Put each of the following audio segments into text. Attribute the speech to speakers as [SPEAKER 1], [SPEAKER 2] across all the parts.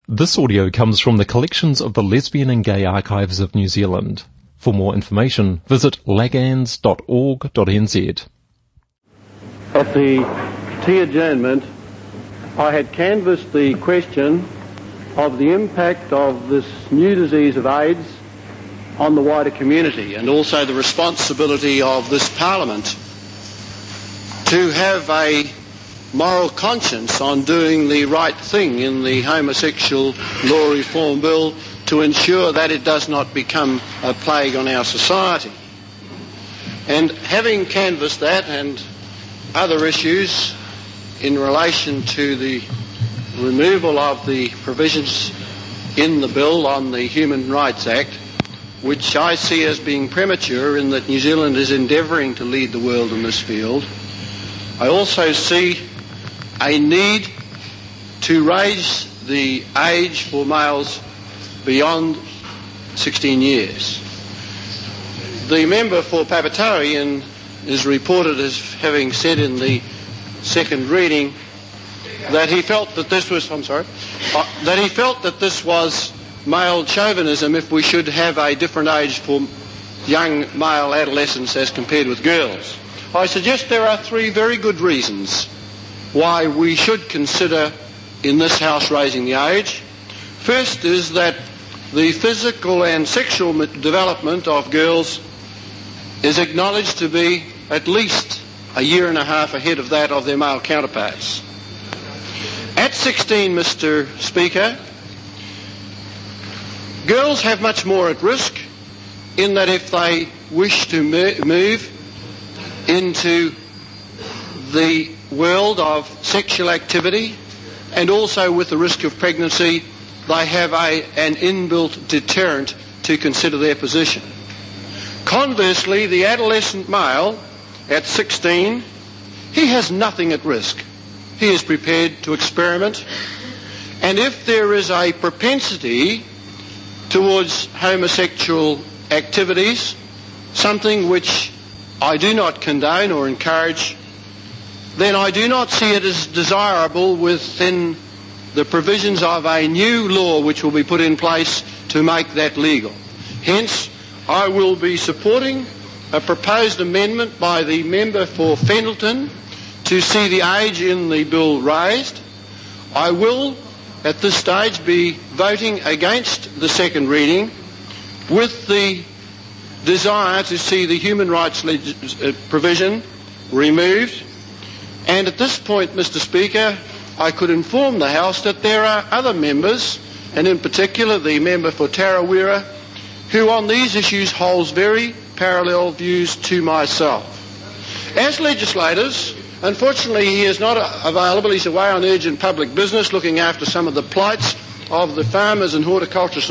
[SPEAKER 1] This audio comes from the collections of the Lesbian and Gay Archives of New Zealand. For more information, visit lagans.org.nz.
[SPEAKER 2] At the tea adjournment, I had canvassed the question of the impact of this new disease of AIDS on the wider community, and also the responsibility of this Parliament to have a moral conscience on doing the right thing in the homosexual law reform bill to ensure that it does not become a plague on our society. And having canvassed that and other issues in relation to the removal of the provisions in the bill on the Human Rights Act, which I see as being premature in that New Zealand is endeavouring to lead the world in this field, I also see a need to raise the age for males beyond 16 years. The member for Papatari is reported as having said in the second reading that he felt that this was, male chauvinism if we should have a different age for young male adolescents as compared with girls. I suggest there are three very good reasons why we should consider in this House raising the age. First is that the physical and sexual development of girls is acknowledged to be at least a year and a half ahead of that of their male counterparts. At 16, Mr. Speaker, girls have much more at risk in that if they wish to move into the world of sexual activity and also with the risk of pregnancy, they have an inbuilt deterrent to consider their position. Conversely, the adolescent male at 16, he has nothing at risk. He is prepared to experiment, and if there is a propensity towards homosexual activities, something which I do not condone or encourage, then I do not see it as desirable within the provisions of a new law which will be put in place to make that legal. Hence, I will be supporting a proposed amendment by the member for Fendleton to see the age in the bill raised. I will, at this stage, be voting against the second reading with the desire to see the human rights provision removed. And at this point, Mr. Speaker, I could inform the House that there are other members, and in particular the member for Tarawera, who on these issues holds very parallel views to myself. As legislators, unfortunately he is not available. He's away on urgent public business looking after some of the plights of the farmers and horticulturists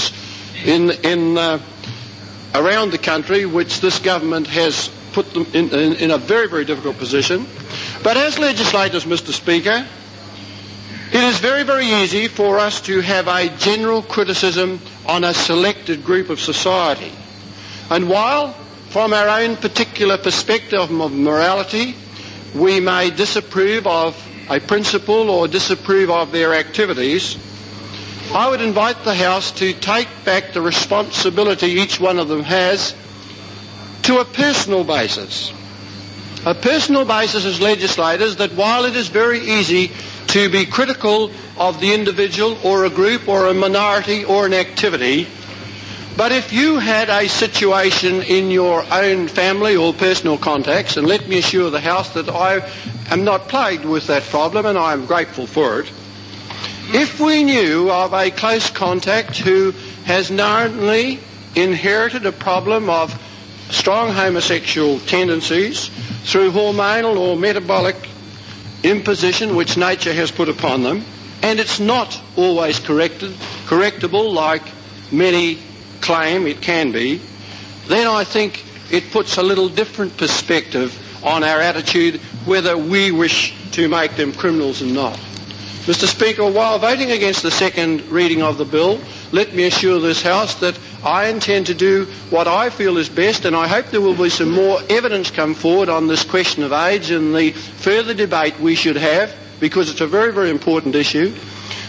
[SPEAKER 2] around the country, which this government has put them in a very, very difficult position. But as legislators, Mr. Speaker, it is very, very easy for us to have a general criticism on a selected group of society. And while, from our own particular perspective of morality, we may disapprove of a principle or disapprove of their activities, I would invite the House to take back the responsibility each one of them has to a personal basis. A personal basis as legislators, that while it is very easy to be critical of the individual or a group or a minority or an activity, but if you had a situation in your own family or personal contacts, and let me assure the House that I am not plagued with that problem and I am grateful for it, if we knew of a close contact who has knowingly inherited a problem of strong homosexual tendencies through hormonal or metabolic imposition which nature has put upon them, and it's not always correctable like many claim it can be, then I think it puts a little different perspective on our attitude whether we wish to make them criminals or not. Mr. Speaker, while voting against the second reading of the bill, let me assure this House that I intend to do what I feel is best, and I hope there will be some more evidence come forward on this question of AIDS in the further debate we should have, because it's a very, very important issue,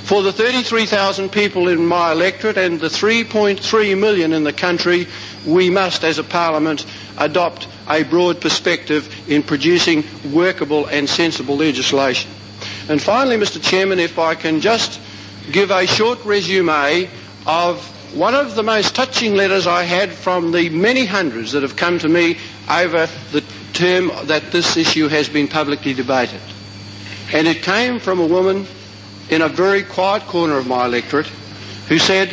[SPEAKER 2] For the 33,000 people in my electorate and the 3.3 million in the country, we must, as a parliament, adopt a broad perspective in producing workable and sensible legislation. And finally, Mr. Chairman, if I can just give a short resume of one of the most touching letters I had from the many hundreds that have come to me over the term that this issue has been publicly debated. And it came from a woman in a very quiet corner of my electorate who said,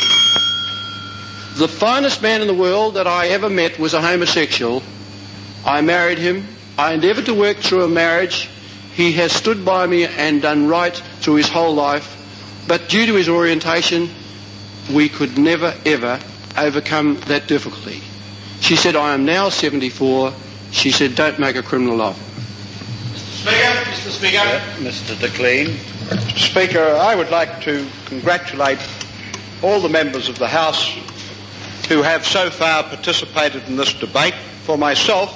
[SPEAKER 2] "The finest man in the world that I ever met was a homosexual. I married him. I endeavoured to work through a marriage. He has stood by me and done right through his whole life. But due to his orientation, we could never, ever overcome that difficulty." She said, "I am now 74. She said, don't make a criminal of it."
[SPEAKER 3] Mr. Speaker. Mr. De Cleen. Mr. Speaker, I would like to congratulate all the members of the House who have so far participated in this debate. For myself,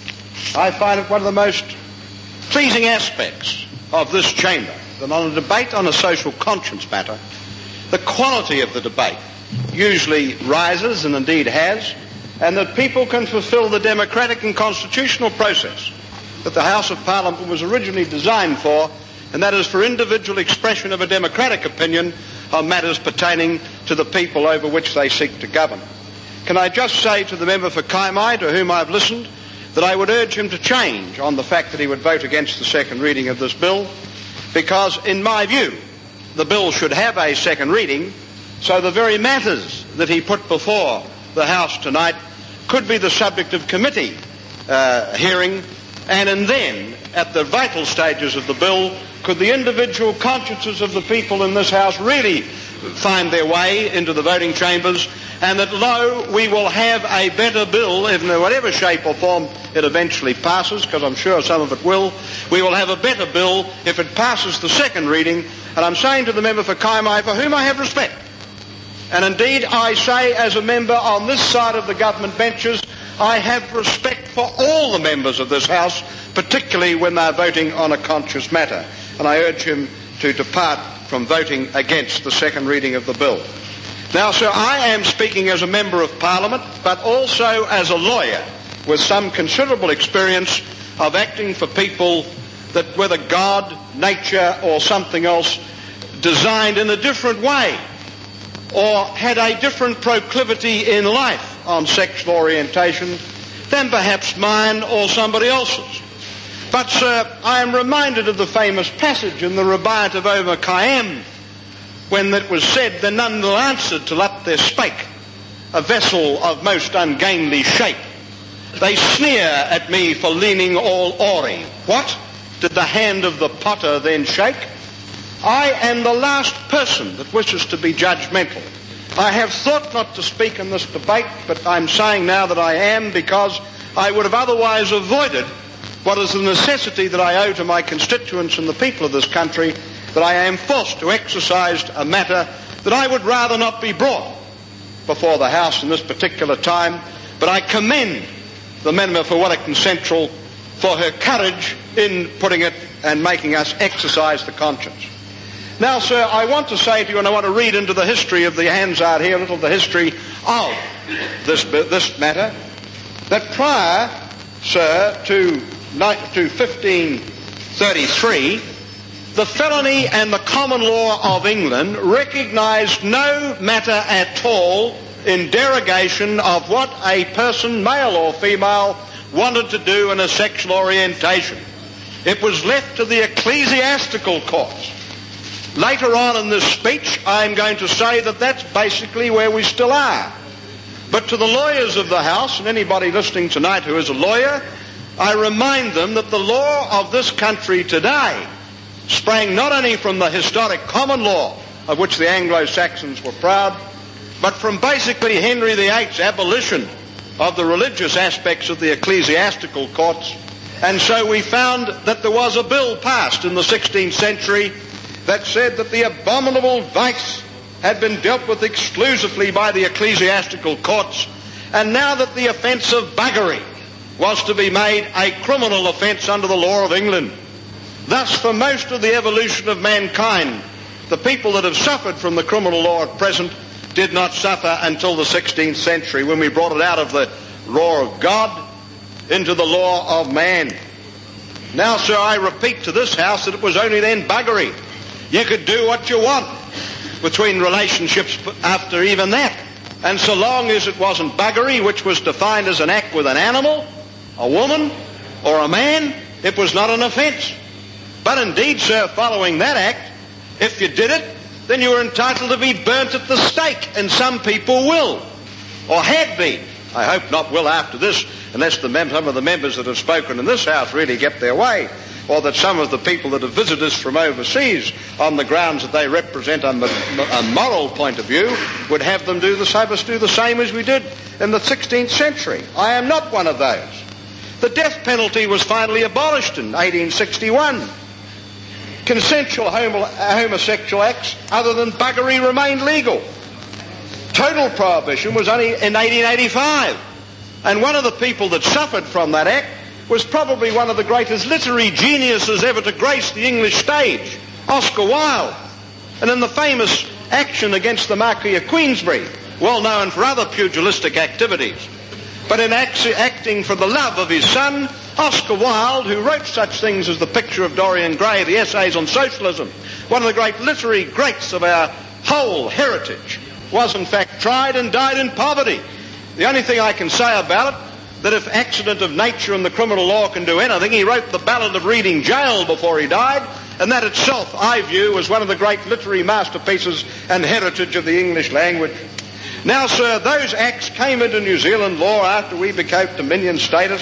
[SPEAKER 3] I find it one of the most pleasing aspects of this chamber that on a debate on a social conscience matter, the quality of the debate usually rises, and indeed has, and that people can fulfil the democratic and constitutional process that the House of Parliament was originally designed for, and that is for individual expression of a democratic opinion on matters pertaining to the people over which they seek to govern. Can I just say to the member for Kaimai, to whom I've listened, that I would urge him to change on the fact that he would vote against the second reading of this bill, because in my view the bill should have a second reading, so the very matters that he put before the House tonight could be the subject of committee hearing, and then at the vital stages of the bill could the individual consciences of the people in this House really find their way into the voting chambers, and that, lo, we will have a better bill, in whatever shape or form it eventually passes, because I'm sure some of it will. We will have a better bill if it passes the second reading. And I'm saying to the member for Kaimai, for whom I have respect, and indeed I say as a member on this side of the government benches, I have respect for all the members of this House, particularly when they're voting on a conscious matter. And I urge him to depart from voting against the second reading of the bill. Now, sir, I am speaking as a member of Parliament, but also as a lawyer with some considerable experience of acting for people that, whether God, nature, or something else, designed in a different way or had a different proclivity in life on sexual orientation than perhaps mine or somebody else's. But, sir, I am reminded of the famous passage in the Rabayat of Omer Khayyam, when it was said, "The none will answer till up there spake, a vessel of most ungainly shape. They sneer at me for leaning all awry. What? Did the hand of the potter then shake? I am the last person that wishes to be judgmental. I have thought not to speak in this debate, but I'm saying now that I am, because I would have otherwise avoided what is the necessity that I owe to my constituents and the people of this country, that I am forced to exercise a matter that I would rather not be brought before the House in this particular time. But I commend the member for Wellington Central for her courage in putting it and making us exercise the conscience. Now, sir, I want to say to you, and I want to read into the history of the Hansard here, a little of the history of this matter, that prior, sir, to 1533, the felony and the common law of England recognised no matter at all in derogation of what a person, male or female, wanted to do in a sexual orientation. It was left to the ecclesiastical courts. Later on in this speech, I'm going to say that that's basically where we still are. But to the lawyers of the House, and anybody listening tonight who is a lawyer, I remind them that the law of this country today sprang not only from the historic common law, of which the Anglo-Saxons were proud, but from basically Henry VIII's abolition of the religious aspects of the ecclesiastical courts. And so we found that there was a bill passed in the 16th century that said that the abominable vice had been dealt with exclusively by the ecclesiastical courts, and now that the offence of buggery was to be made a criminal offence under the law of England. Thus, for most of the evolution of mankind, the people that have suffered from the criminal law at present did not suffer until the 16th century, when we brought it out of the law of God into the law of man. Now, sir, I repeat to this House that it was only then buggery. You could do what you want between relationships after even that. And so long as it wasn't buggery, which was defined as an act with an animal, a woman, or a man, it was not an offence. But indeed, sir, following that act, if you did it, then you were entitled to be burnt at the stake, and some people will, or had been. I hope not will after this, unless some of the members that have spoken in this House really get their way, or that some of the people that have visited us from overseas on the grounds that they represent a moral point of view would have them do the same as we did in the 16th century. I am not one of those. The death penalty was finally abolished in 1861. Consensual homosexual acts other than buggery remained legal. Total prohibition was only in 1885. And one of the people that suffered from that act was probably one of the greatest literary geniuses ever to grace the English stage, Oscar Wilde. And in the famous action against the Marquis of Queensberry, well known for other pugilistic activities, but in acting for the love of his son, Oscar Wilde, who wrote such things as The Picture of Dorian Gray, the Essays on Socialism, one of the great literary greats of our whole heritage, was in fact tried and died in poverty. The only thing I can say about it, that if accident of nature and the criminal law can do anything, he wrote the Ballad of Reading Gaol before he died, and that itself, I view, was one of the great literary masterpieces and heritage of the English language. Now, sir, those acts came into New Zealand law after we became Dominion status.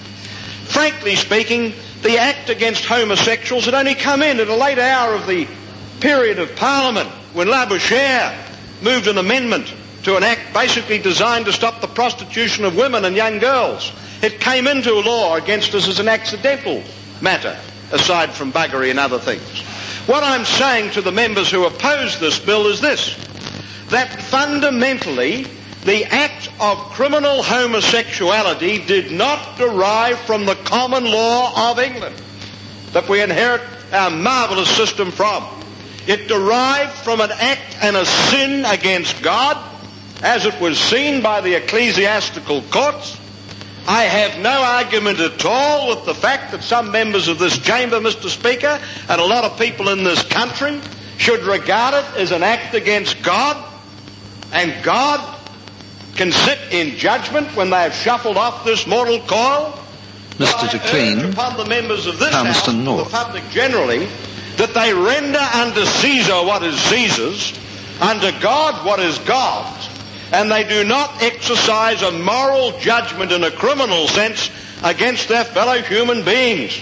[SPEAKER 3] Frankly speaking, the act against homosexuals had only come in at a late hour of the period of Parliament, when Labouchere moved an amendment to an act basically designed to stop the prostitution of women and young girls. It came into law against us as an accidental matter, aside from buggery and other things. What I'm saying to the members who oppose this bill is this, that fundamentally the act of criminal homosexuality did not derive from the common law of England that we inherit our marvellous system from. It derived from an act and a sin against God, as it was seen by the ecclesiastical courts. I have no argument at all with the fact that some members of this chamber, Mr. Speaker, and a lot of people in this country should regard it as an act against God, and God can sit in judgment when they have shuffled off this mortal coil.
[SPEAKER 4] Mr. De Cleen,
[SPEAKER 3] upon the members of this
[SPEAKER 4] Palmerston
[SPEAKER 3] House,
[SPEAKER 4] North.
[SPEAKER 3] the public generally, that they render unto Caesar what is Caesar's, unto God what is God's, and they do not exercise a moral judgment in a criminal sense against their fellow human beings.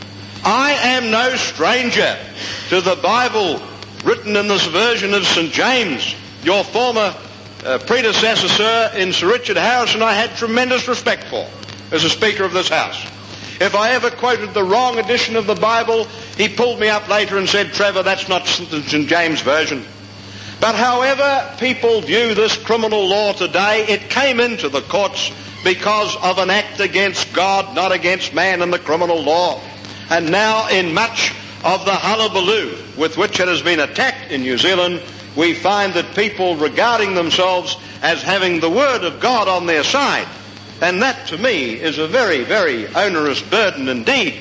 [SPEAKER 3] I am no stranger to the Bible written in this version of St. James. Your former predecessor, sir, in Sir Richard Harrison, I had tremendous respect for as a Speaker of this House. If I ever quoted the wrong edition of the Bible, he pulled me up later and said, Trevor, that's not St. James' version. But however people view this criminal law today, it came into the courts because of an act against God, not against man, in the criminal law. And now in much of the hullabaloo with which it has been attacked in New Zealand, we find that people regarding themselves as having the Word of God on their side. And that, to me, is a very, very onerous burden indeed.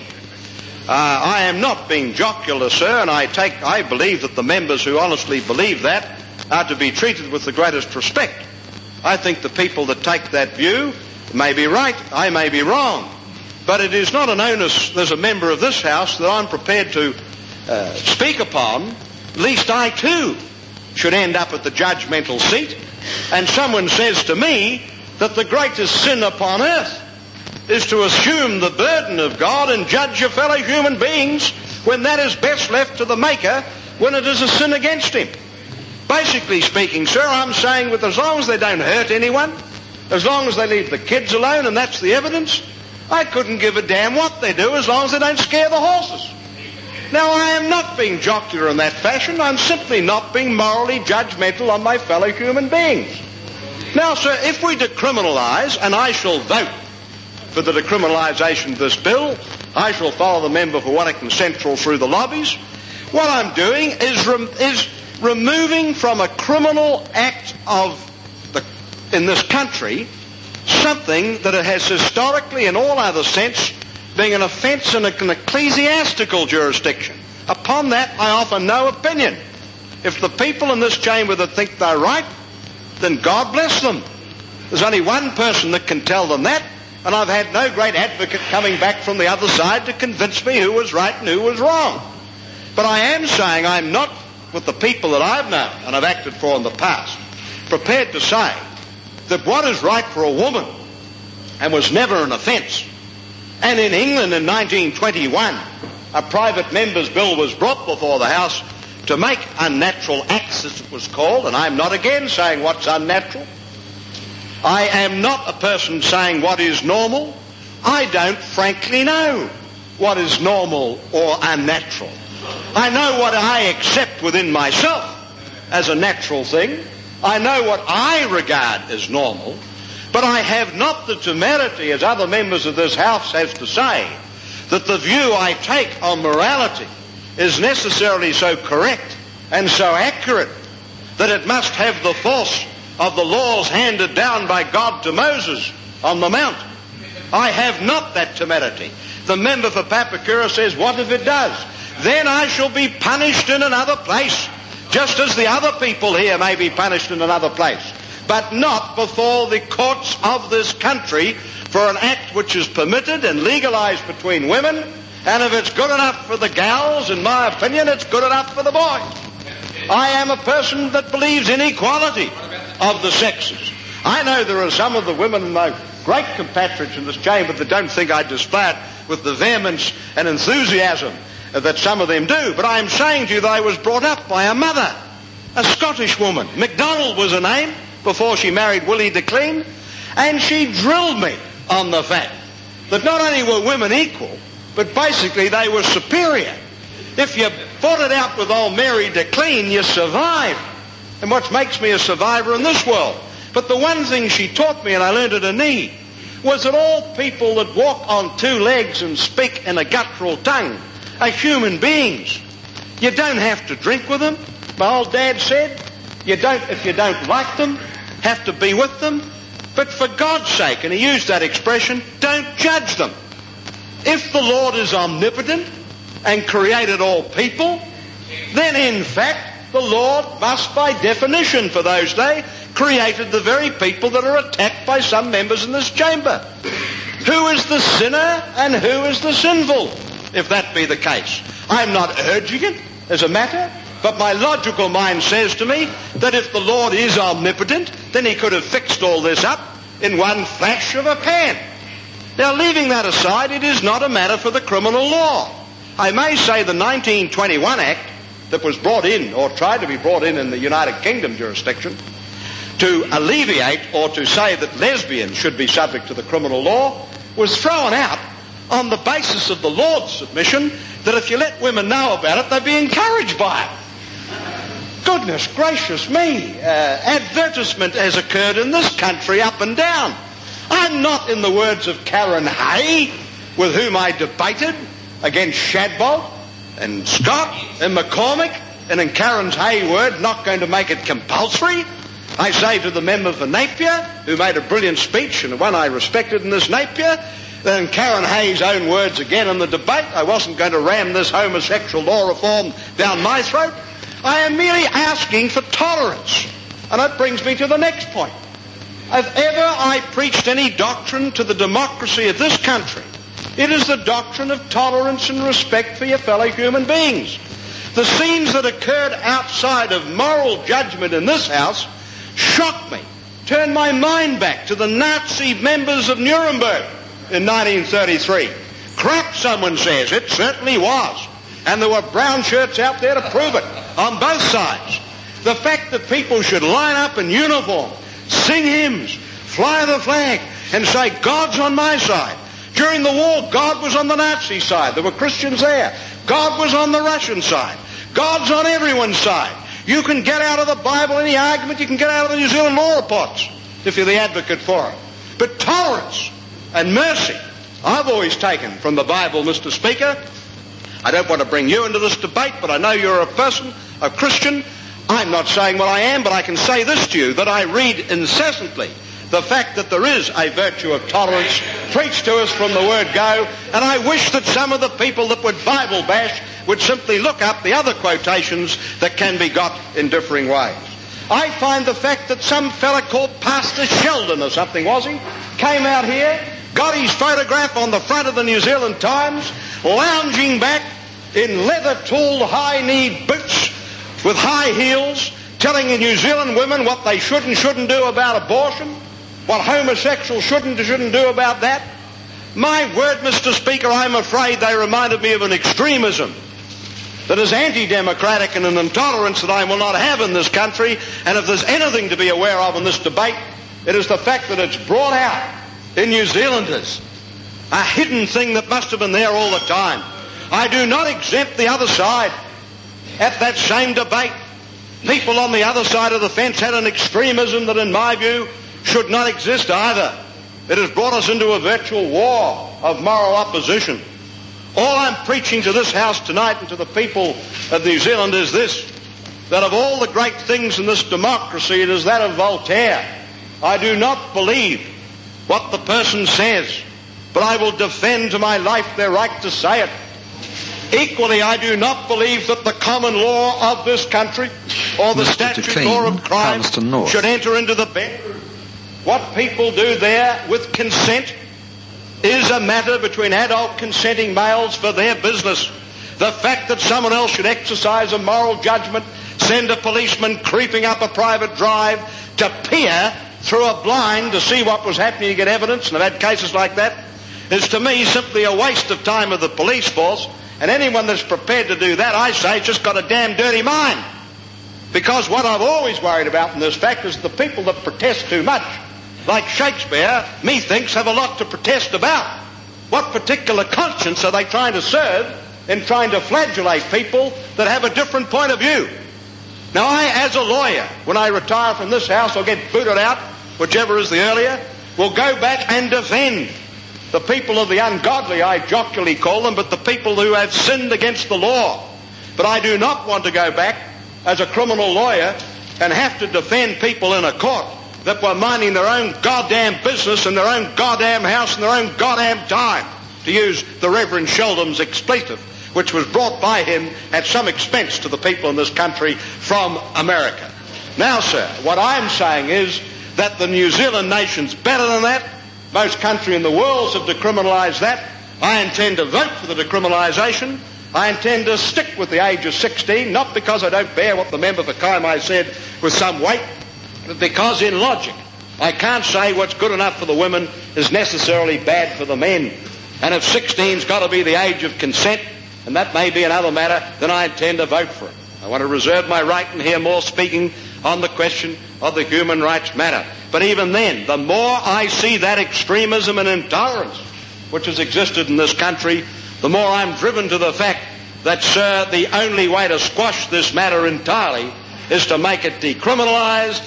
[SPEAKER 3] I am not being jocular, sir, and I believe that the members who honestly believe that are to be treated with the greatest respect. I think the people that take that view may be right, I may be wrong. But it is not an onus as a member of this House that I'm prepared to speak upon, lest I too should end up at the judgmental seat, and someone says to me that the greatest sin upon earth is to assume the burden of God and judge your fellow human beings when that is best left to the Maker when it is a sin against Him. Basically speaking, sir, I'm saying that as long as they don't hurt anyone, as long as they leave the kids alone, and that's the evidence, I couldn't give a damn what they do as long as they don't scare the horses. Now, I am not being jocular in that fashion. I'm simply not being morally judgmental on my fellow human beings. Now, sir, if we decriminalise, and I shall vote for the decriminalisation of this bill, I shall follow the member for Wellington Central through the lobbies, What I'm doing is removing from a criminal act in this country something that it has historically, in all other sense, being an offence in an ecclesiastical jurisdiction. Upon that, I offer no opinion. If the people in this chamber that think they're right, then God bless them. There's only one person that can tell them that, and I've had no great advocate coming back from the other side to convince me who was right and who was wrong. But I am saying I'm not, with the people that I've known and I've acted for in the past, prepared to say that what is right for a woman and was never an offence. And in England in 1921, a private member's bill was brought before the House to make unnatural acts, as it was called, and I'm not again saying what's unnatural. I am not a person saying what is normal. I don't frankly know what is normal or unnatural. I know what I accept within myself as a natural thing. I know what I regard as normal, but I have not the temerity, as other members of this House have to say, that the view I take on morality is necessarily so correct and so accurate that it must have the force of the laws handed down by God to Moses on the mount. I have not that temerity. The member for Papakura says, what if it does? Then I shall be punished in another place, just as the other people here may be punished in another place, but not before the courts of this country for an act which is permitted and legalised between women, and if it's good enough for the gals, in my opinion, it's good enough for the boys. I am a person that believes in equality of the sexes. I know there are some of the women in my great compatriots in this chamber that don't think I display it with the vehemence and enthusiasm that some of them do, but I am saying to you that I was brought up by a mother, a Scottish woman. MacDonald was her name before she married Willie DeClean, and she drilled me on the fact that not only were women equal, but basically they were superior. If you fought it out with old Mary DeClean, you survived. And what makes me a survivor in this world? But the one thing she taught me, and I learned at her knee, was that all people that walk on two legs and speak in a guttural tongue are human beings. You don't have to drink with them. My old dad said, you don't, if you don't like them, have to be with them. But for God's sake, and he used that expression, don't judge them. If the Lord is omnipotent and created all people, then in fact the Lord must, by definition for those days, created the very people that are attacked by some members in this chamber. Who is the sinner and who is the sinful, if that be the case? I'm not urging it as a matter, but my logical mind says to me that if the Lord is omnipotent, then he could have fixed all this up in one flash of a pan. Now, leaving that aside, it is not a matter for the criminal law. I may say the 1921 Act that was brought in, or tried to be brought in the United Kingdom jurisdiction, to alleviate or to say that lesbians should be subject to the criminal law, was thrown out on the basis of the Lord's submission that if you let women know about it, they'd be encouraged by it. Goodness gracious me, advertisement has occurred in this country up and down. I'm not, in the words of Karen Hay, with whom I debated against Shadbolt and Scott and McCormick, and in Karen Hay's word, not going to make it compulsory. I say to the member for Napier, who made a brilliant speech, and one I respected in this Napier, then Karen Hay's own words again in the debate, I wasn't going to ram this homosexual law reform down my throat. I am merely asking for tolerance. And that brings me to the next point. If ever I preached any doctrine to the democracy of this country, it is the doctrine of tolerance and respect for your fellow human beings. The scenes that occurred outside of moral judgment in this House shocked me, turned my mind back to the Nazi members of Nuremberg in 1933. Crap, someone says. It certainly was. And there were brown shirts out there to prove it on both sides. The fact that people should line up in uniform, sing hymns, fly the flag, and say, God's on my side. During the war, God was on the Nazi side. There were Christians there. God was on the Russian side. God's on everyone's side. You can get out of the Bible any argument. You can get out of the New Zealand law reports if you're the advocate for it. But tolerance and mercy, I've always taken from the Bible, Mr. Speaker, I don't want to bring you into this debate, but I know you're a person, a Christian. I'm not saying what I am, but I can say this to you, that I read incessantly the fact that there is a virtue of tolerance preached to us from the word go, and I wish that some of the people that would Bible bash would simply look up the other quotations that can be got in differing ways. I find the fact that some fella called Pastor Sheldon or something, was he, came out here, got his photograph on the front of the New Zealand Times, lounging back in leather-tooled high-kneed boots with high heels, telling the New Zealand women what they should and shouldn't do about abortion, what homosexuals shouldn't do about that. My word, Mr. Speaker, I'm afraid they reminded me of an extremism that is anti-democratic and an intolerance that I will not have in this country. And if there's anything to be aware of in this debate, it is the fact that it's brought out in New Zealanders, a hidden thing that must have been there all the time. I do not exempt the other side. At that same debate, people on the other side of the fence had an extremism that, in my view, should not exist either. It has brought us into a virtual war of moral opposition. All I'm preaching to this House tonight and to the people of New Zealand is this, that of all the great things in this democracy, it is that of Voltaire. I do not believe what the person says, but I will defend to my life their right to say it. Equally, I do not believe that the common law of this country or the statute law of crime should enter into the bedroom. What people do there with consent is a matter between adult consenting males for their business. The fact that someone else should exercise a moral judgment, send a policeman creeping up a private drive to peer through a blind to see what was happening to get evidence, and I've had cases like that, is to me simply a waste of time of the police force. And anyone that's prepared to do that, I say, has just got a damn dirty mind. Because what I've always worried about in this fact is the people that protest too much, like Shakespeare, methinks, have a lot to protest about. What particular conscience are they trying to serve in trying to flagellate people that have a different point of view? Now, I, as a lawyer, when I retire from this House or get booted out, whichever is the earlier, will go back and defend the people of the ungodly, I jocularly call them, but the people who have sinned against the law. But I do not want to go back as a criminal lawyer and have to defend people in a court that were minding their own goddamn business in their own goddamn house in their own goddamn time, to use the Reverend Sheldon's expletive, which was brought by him at some expense to the people in this country from America. Now, sir, what I'm saying is that the New Zealand nation's better than that. Most countries in the world have decriminalised that. I intend to vote for the decriminalisation. I intend to stick with the age of 16, not because I don't bear what the member for Kaimai said with some weight, but because in logic I can't say what's good enough for the women is necessarily bad for the men. And if 16's got to be the age of consent, and that may be another matter, then I intend to vote for it. I want to reserve my right and hear more speaking on the question of the human rights matter. But even then, the more I see that extremism and intolerance which has existed in this country, the more I'm driven to the fact that, sir, the only way to squash this matter entirely is to make it decriminalised,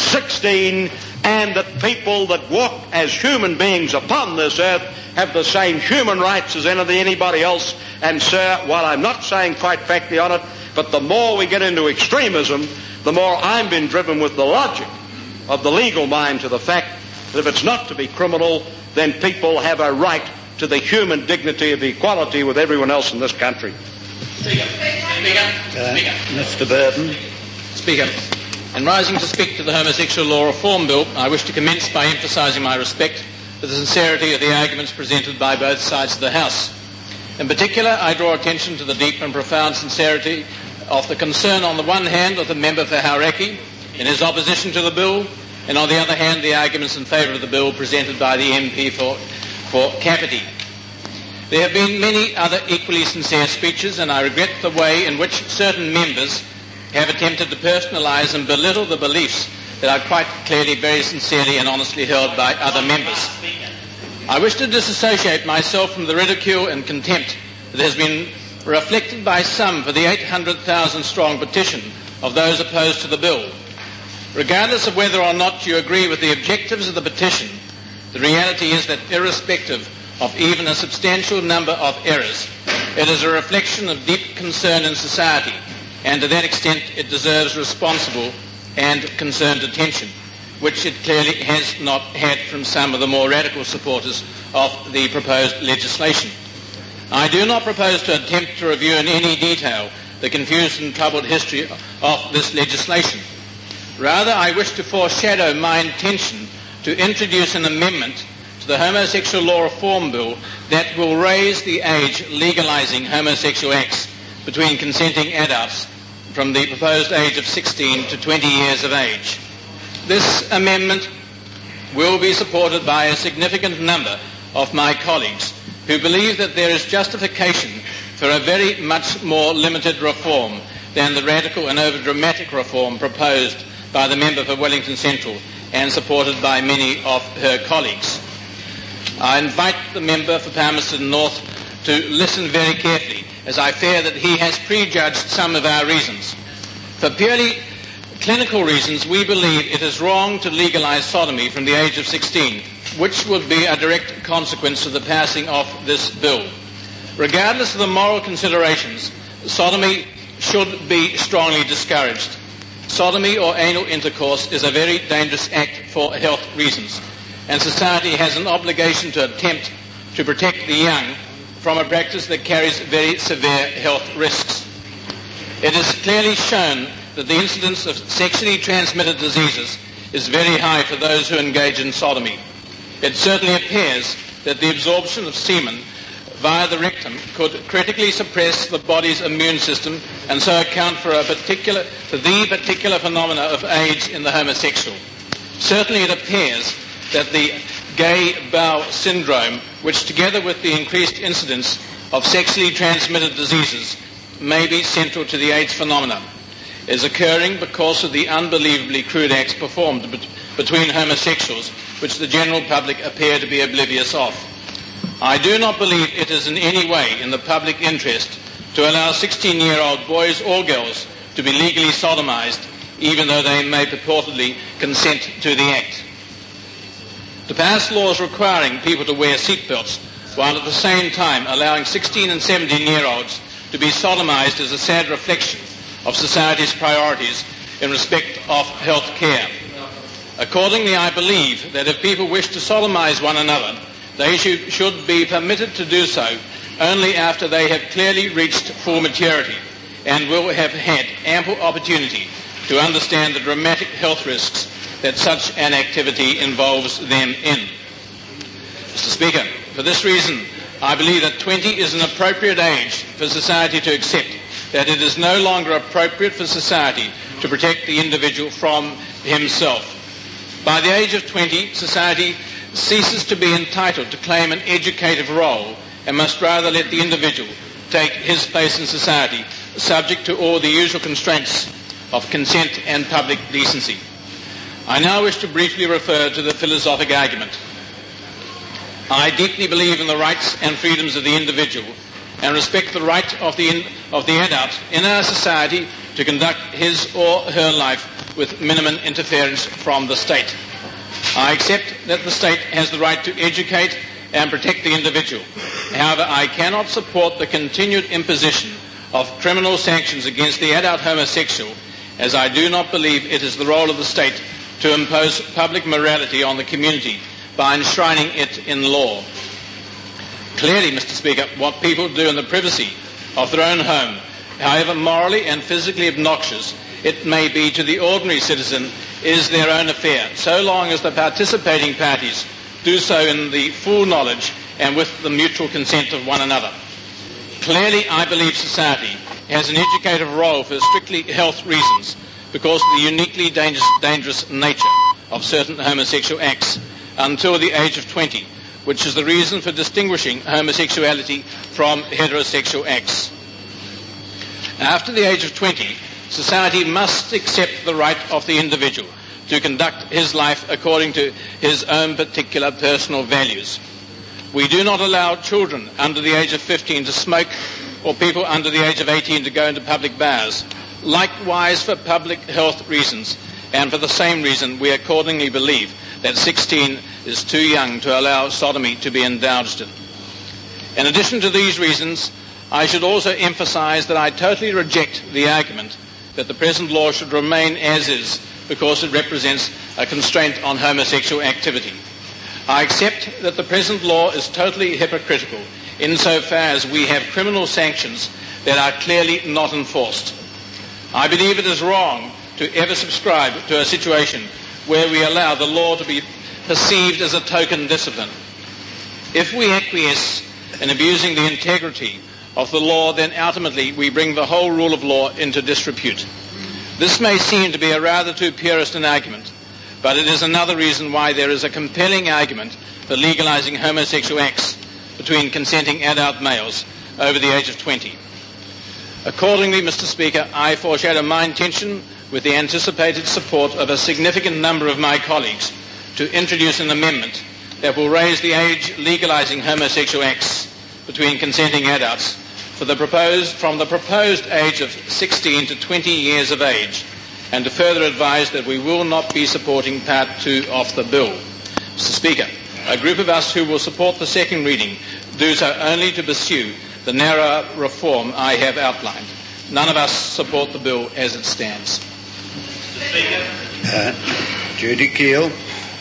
[SPEAKER 3] 16, and that people that walk as human beings upon this earth have the same human rights as anybody else. And, sir, while I'm not saying quite factly on it, but the more we get into extremism, the more I'm being driven with the logic of the legal mind to the fact that if it's not to be criminal, then people have a right to the human dignity of equality with everyone else in this country.
[SPEAKER 5] Speaker.
[SPEAKER 4] Mr. Burton.
[SPEAKER 5] Speaker, in rising to speak to the Homosexual Law Reform Bill, I wish to commence by emphasising my respect for the sincerity of the arguments presented by both sides of the House. In particular, I draw attention to the deep and profound sincerity of the concern on the one hand of the member for Hauraki in his opposition to the bill, and on the other hand the arguments in favour of the bill presented by the MP for Kapiti. There have been many other equally sincere speeches, and I regret the way in which certain members have attempted to personalise and belittle the beliefs that are quite clearly, very sincerely and honestly held by other members. I wish to disassociate myself from the ridicule and contempt that has been reflected by some for the 800,000 strong petition of those opposed to the bill. Regardless of whether or not you agree with the objectives of the petition, the reality is that irrespective of even a substantial number of errors, It is a reflection of deep concern in society, and to that extent it deserves responsible and concerned attention, which it clearly has not had from some of the more radical supporters of the proposed legislation. I do not propose to attempt to review in any detail the confused and troubled history of this legislation. Rather, I wish to foreshadow my intention to introduce an amendment to the Homosexual Law Reform Bill that will raise the age legalising homosexual acts between consenting adults from the proposed age of 16 to 20 years of age. This amendment will be supported by a significant number of my colleagues who believe that there is justification for a very much more limited reform than the radical and over-dramatic reform proposed by the member for Wellington Central and supported by many of her colleagues. I invite the member for Palmerston North to listen very carefully, as I fear that he has prejudged some of our reasons. For purely clinical reasons, we believe it is wrong to legalise sodomy from the age of 16, which would be a direct consequence of the passing of this bill. Regardless of the moral considerations, sodomy should be strongly discouraged. Sodomy or anal intercourse is a very dangerous act for health reasons, and society has an obligation to attempt to protect the young from a practice that carries very severe health risks. It is clearly shown that the incidence of sexually transmitted diseases is very high for those who engage in sodomy. It certainly appears that the absorption of semen via the rectum could critically suppress the body's immune system and so account for the particular phenomena of age in the homosexual. Certainly it appears that the gay bowel syndrome, which together with the increased incidence of sexually transmitted diseases may be central to the AIDS phenomenon, is occurring because of the unbelievably crude acts performed between homosexuals, which the general public appear to be oblivious of. I do not believe it is in any way in the public interest to allow 16-year-old boys or girls to be legally sodomized, even though they may purportedly consent to the act. To pass laws requiring people to wear seatbelts while at the same time allowing 16 and 17-year-olds to be sodomized is a sad reflection of society's priorities in respect of health care. Accordingly, I believe that if people wish to sodomize one another, they should be permitted to do so only after they have clearly reached full maturity and will have had ample opportunity to understand the dramatic health risks that such an activity involves them in. Mr. Speaker, for this reason, I believe that 20 is an appropriate age for society to accept that it is no longer appropriate for society to protect the individual from himself. By the age of 20, society ceases to be entitled to claim an educative role and must rather let the individual take his place in society, subject to all the usual constraints of consent and public decency. I now wish to briefly refer to the philosophic argument. I deeply believe in the rights and freedoms of the individual and respect the right of the adult in our society to conduct his or her life with minimum interference from the state. I accept that the state has the right to educate and protect the individual. However, I cannot support the continued imposition of criminal sanctions against the adult homosexual, as I do not believe it is the role of the state to impose public morality on the community by enshrining it in law. Clearly, Mr. Speaker, what people do in the privacy of their own home, however morally and physically obnoxious it may be to the ordinary citizen, is their own affair, so long as the participating parties do so in the full knowledge and with the mutual consent of one another. Clearly, I believe society has an educative role for strictly health reasons because of the uniquely dangerous nature of certain homosexual acts until the age of 20, which is the reason for distinguishing homosexuality from heterosexual acts. After the age of 20, society must accept the right of the individual to conduct his life according to his own particular personal values. We do not allow children under the age of 15 to smoke or people under the age of 18 to go into public bars. Likewise, for public health reasons, and for the same reason, we accordingly believe that 16 is too young to allow sodomy to be indulged in. In addition to these reasons, I should also emphasise that I totally reject the argument that the present law should remain as is because it represents a constraint on homosexual activity. I accept that the present law is totally hypocritical insofar as we have criminal sanctions that are clearly not enforced. I believe it is wrong to ever subscribe to a situation where we allow the law to be perceived as a token discipline. If we acquiesce in abusing the integrity of the law, then ultimately we bring the whole rule of law into disrepute. This may seem to be a rather too purist an argument, but it is another reason why there is a compelling argument for legalising homosexual acts between consenting adult males over the age of 20. Accordingly, Mr. Speaker, I foreshadow my intention, with the anticipated support of a significant number of my colleagues, to introduce an amendment that will raise the age legalising homosexual acts between consenting adults from the proposed age of 16 to 20 years of age, and to further advise that we will not be supporting Part 2 of the bill. Mr. Speaker, a group of us who will support the second reading do so only to pursue the narrow reform I have outlined. None of us support the bill as it stands.
[SPEAKER 3] Mr. Speaker. Judy Keel.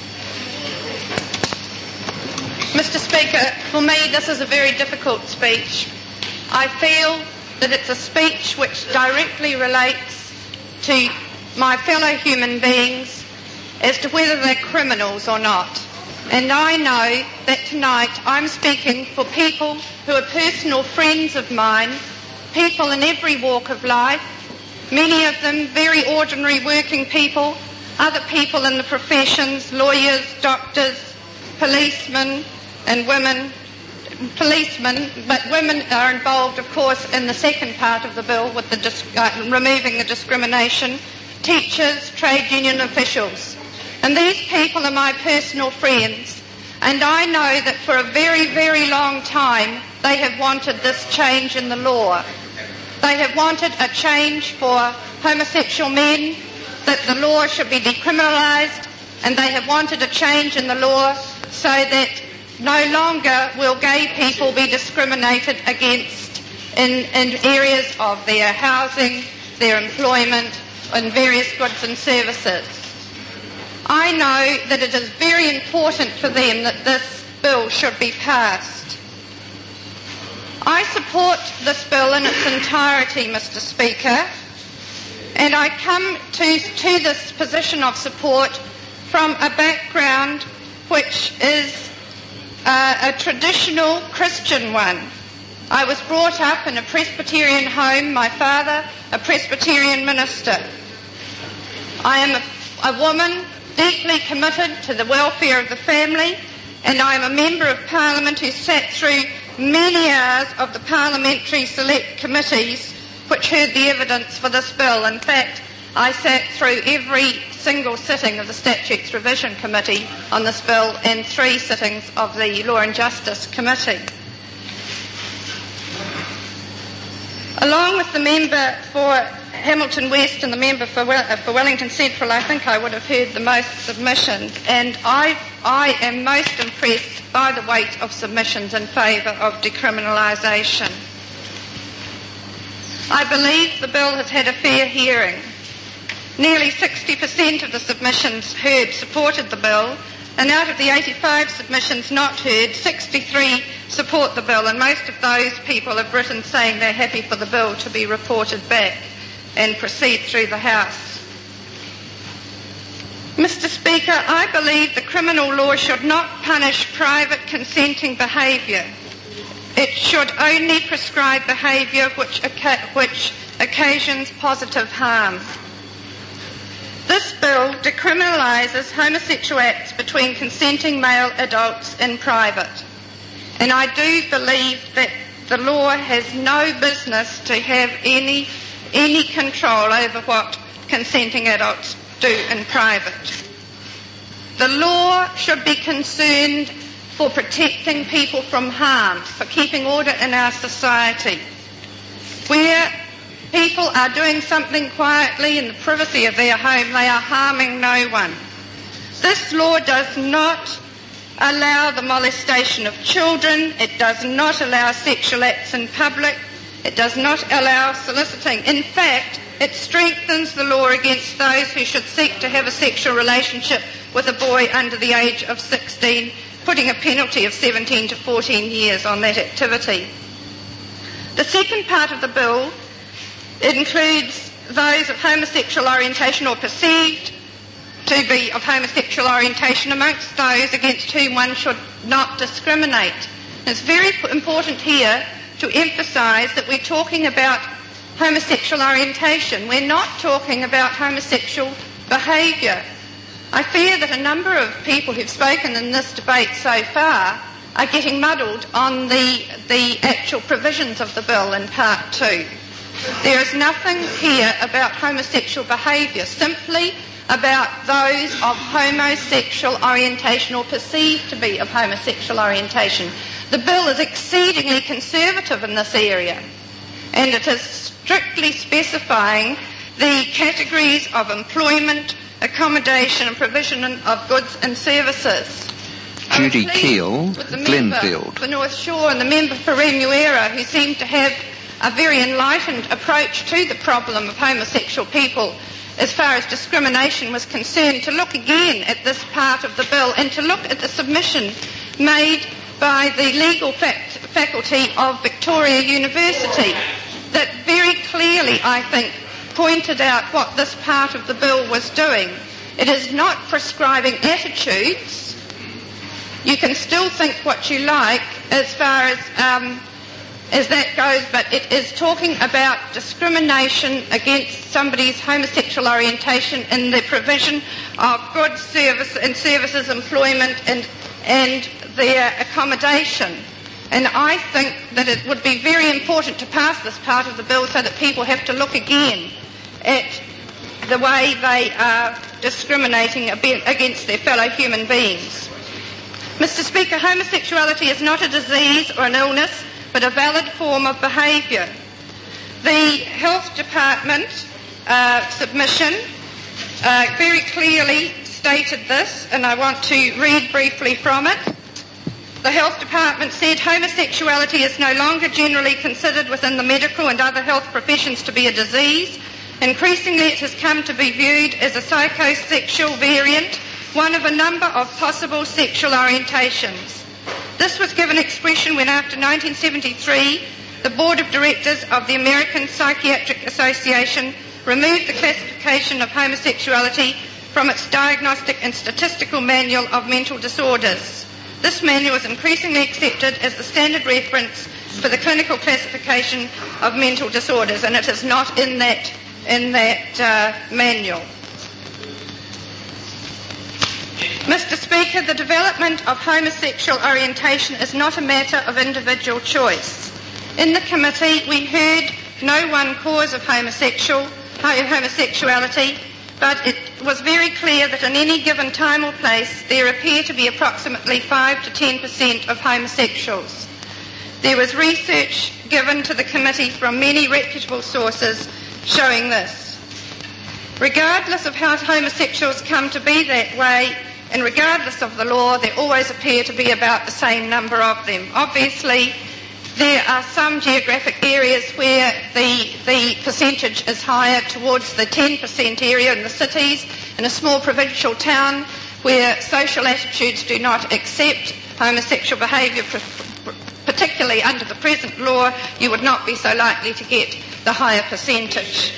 [SPEAKER 6] Mr. Speaker, for me this is a very difficult speech. I feel that it's a speech which directly relates to my fellow human beings as to whether they're criminals or not. And I know that tonight I'm speaking for people who are personal friends of mine, people in every walk of life, many of them very ordinary working people, other people in the professions, lawyers, doctors, policemen and women. Policemen, but women are involved, of course, in the second part of the bill with the removing the discrimination, teachers, trade union officials. And these people are my personal friends, and I know that for a very, very long time they have wanted this change in the law. They have wanted a change for homosexual men, that the law should be decriminalised, and they have wanted a change in the law so that no longer will gay people be discriminated against in areas of their housing, their employment, and various goods and services. I know that it is very important for them that this bill should be passed. I support this bill in its entirety, Mr. Speaker, and I come to this position of support from a background which is a traditional Christian one. I was brought up in a Presbyterian home, my father a Presbyterian minister. I am a woman deeply committed to the welfare of the family, and I am a member of Parliament who sat through many hours of the parliamentary select committees which heard the evidence for this bill. In fact, I sat through every single sitting of the Statutes Revision Committee on this bill and 3 sittings of the Law and Justice Committee. Along with the member for Hamilton West and the member for Wellington Central, I think I would have heard the most submissions, and I am most impressed by the weight of submissions in favour of decriminalisation. I believe the bill has had a fair hearing. Nearly 60% of the submissions heard supported the bill, and out of the 85 submissions not heard, 63 support the bill, and most of those people have written saying they're happy for the bill to be reported back and proceed through the House. Mr. Speaker, I believe the criminal law should not punish private consenting behaviour. It should only prescribe behaviour which occasions positive harm. This bill decriminalises homosexual acts between consenting male adults in private. And I do believe that the law has no business to have any control over what consenting adults do in private. The law should be concerned for protecting people from harm, for keeping order in our society. Where people are doing something quietly in the privacy of their home, they are harming no one. This law does not allow the molestation of children. It does not allow sexual acts in public. It does not allow soliciting. In fact, it strengthens the law against those who should seek to have a sexual relationship with a boy under the age of 16, putting a penalty of 17 to 14 years on that activity. The second part of the bill includes those of homosexual orientation or perceived to be of homosexual orientation amongst those against whom one should not discriminate. It's very important here to emphasise that we're talking about homosexual orientation. We're not talking about homosexual behaviour. I fear that a number of people who've spoken in this debate so far are getting muddled on the actual provisions of the bill in Part 2. There is nothing here about homosexual behaviour, simply about those of homosexual orientation or perceived to be of homosexual orientation. The bill is exceedingly conservative in this area, and it is strictly specifying the categories of employment, accommodation and provision of goods and services.
[SPEAKER 4] Judy Keel, Glenfield.
[SPEAKER 6] For North Shore and the member for Remuera, who seem to have a very enlightened approach to the problem of homosexual people as far as discrimination was concerned, to look again at this part of the bill and to look at the submission made by the legal faculty of Victoria University that very clearly, I think, pointed out what this part of the bill was doing. It is not prescribing attitudes. You can still think what you like as far as that goes, but it is talking about discrimination against somebody's homosexual orientation in the provision of goods, services, employment and their accommodation. And I think that it would be very important to pass this part of the bill so that people have to look again at the way they are discriminating against their fellow human beings. Mr. Speaker, homosexuality is not a disease or an illness, but a valid form of behaviour. The Health Department submission very clearly stated this, and I want to read briefly from it. The Health Department said homosexuality is no longer generally considered within the medical and other health professions to be a disease. Increasingly it has come to be viewed as a psychosexual variant, one of a number of possible sexual orientations. This was given expression when, after 1973, the Board of Directors of the American Psychiatric Association removed the classification of homosexuality from its Diagnostic and Statistical Manual of Mental Disorders. This manual is increasingly accepted as the standard reference for the clinical classification of mental disorders, and it is not in that manual. Mr. Speaker, the development of homosexual orientation is not a matter of individual choice. In the committee, we heard no one cause of homosexuality, but it was very clear that in any given time or place, there appear to be approximately 5 to 10% of homosexuals. There was research given to the committee from many reputable sources showing this. Regardless of how homosexuals come to be that way, and regardless of the law, there always appear to be about the same number of them. Obviously, there are some geographic areas where the percentage is higher, towards the 10% area in the cities. In a small provincial town where social attitudes do not accept homosexual behaviour, particularly under the present law, you would not be so likely to get the higher percentage.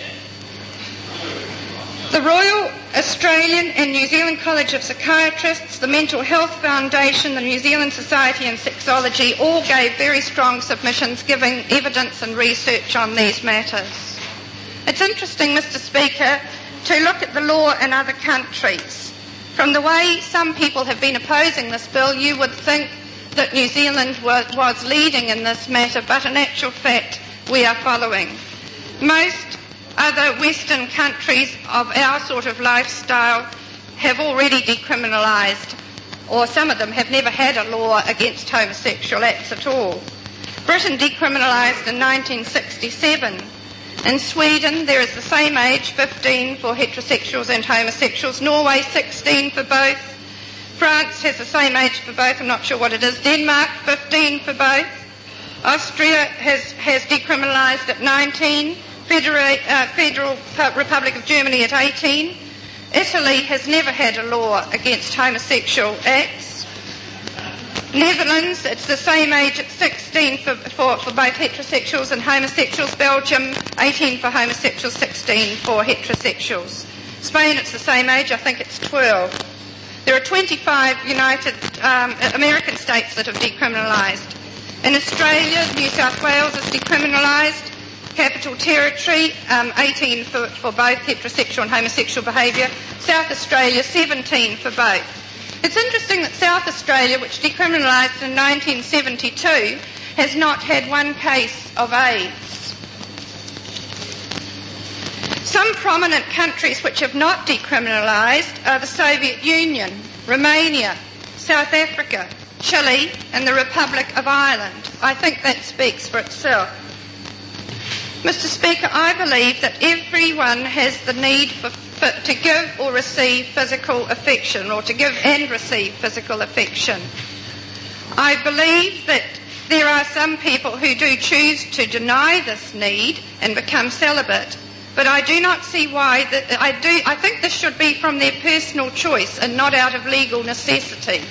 [SPEAKER 6] The Royal Australian and New Zealand College of Psychiatrists, the Mental Health Foundation, the New Zealand Society in Sexology all gave very strong submissions giving evidence and research on these matters. It's interesting, Mr. Speaker, to look at the law in other countries. From the way some people have been opposing this bill, you would think that New Zealand was leading in this matter, but in actual fact we are following. Most other Western countries of our sort of lifestyle have already decriminalised, or some of them have never had a law against homosexual acts at all. Britain decriminalised in 1967. In Sweden, there is the same age, 15 for heterosexuals and homosexuals. Norway, 16 for both. France has the same age for both. I'm not sure what it is. Denmark, 15 for both. Austria has decriminalised at 19, Federal Republic of Germany at 18. Italy has never had a law against homosexual acts. Netherlands, it's the same age at 16 for both heterosexuals and homosexuals. Belgium, 18 for homosexuals, 16 for heterosexuals. Spain, it's the same age, I think it's 12. There are 25 American states that have decriminalised. In Australia, New South Wales is decriminalised. Capital Territory, 18 for both heterosexual and homosexual behaviour. South Australia, 17 for both. It's interesting that South Australia, which decriminalised in 1972, has not had one case of AIDS. Some prominent countries which have not decriminalised are the Soviet Union, Romania, South Africa, Chile and the Republic of Ireland. I think that speaks for itself. Mr. Speaker, I believe that everyone has the need to give or receive physical affection, or to give and receive physical affection. I believe that there are some people who do choose to deny this need and become celibate, but I do not see why. I think this should be from their personal choice and not out of legal necessity.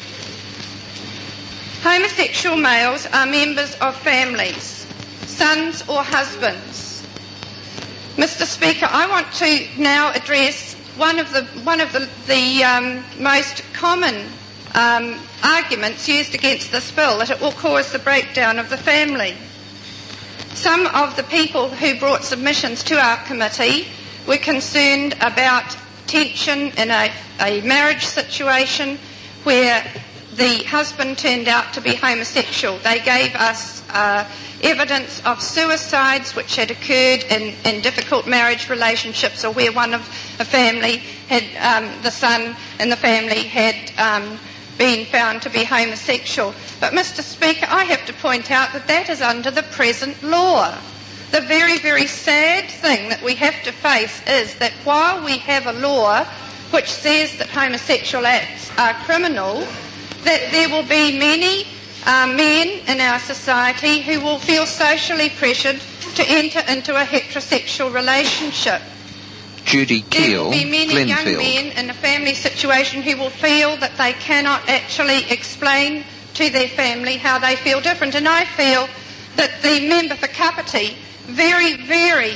[SPEAKER 6] Homosexual males are members of families, sons or husbands. Mr. Speaker, I want to now address one of the most common arguments used against this bill, that it will cause the breakdown of the family. Some of the people who brought submissions to our committee were concerned about tension in a marriage situation where the husband turned out to be homosexual. They gave us evidence of suicides which had occurred in difficult marriage relationships, or where one of a family had, the son in the family had been found to be homosexual. But Mr. Speaker, I have to point out that that is under the present law. The very, very sad thing that we have to face is that while we have a law which says that homosexual acts are criminal, that there will be many men in our society who will feel socially pressured to enter into a heterosexual relationship.
[SPEAKER 4] Judy Keel,
[SPEAKER 6] there will be many young
[SPEAKER 4] Glenfield.
[SPEAKER 6] men in a family situation who will feel that they cannot actually explain to their family how they feel different. And I feel that the member for Kapiti very, very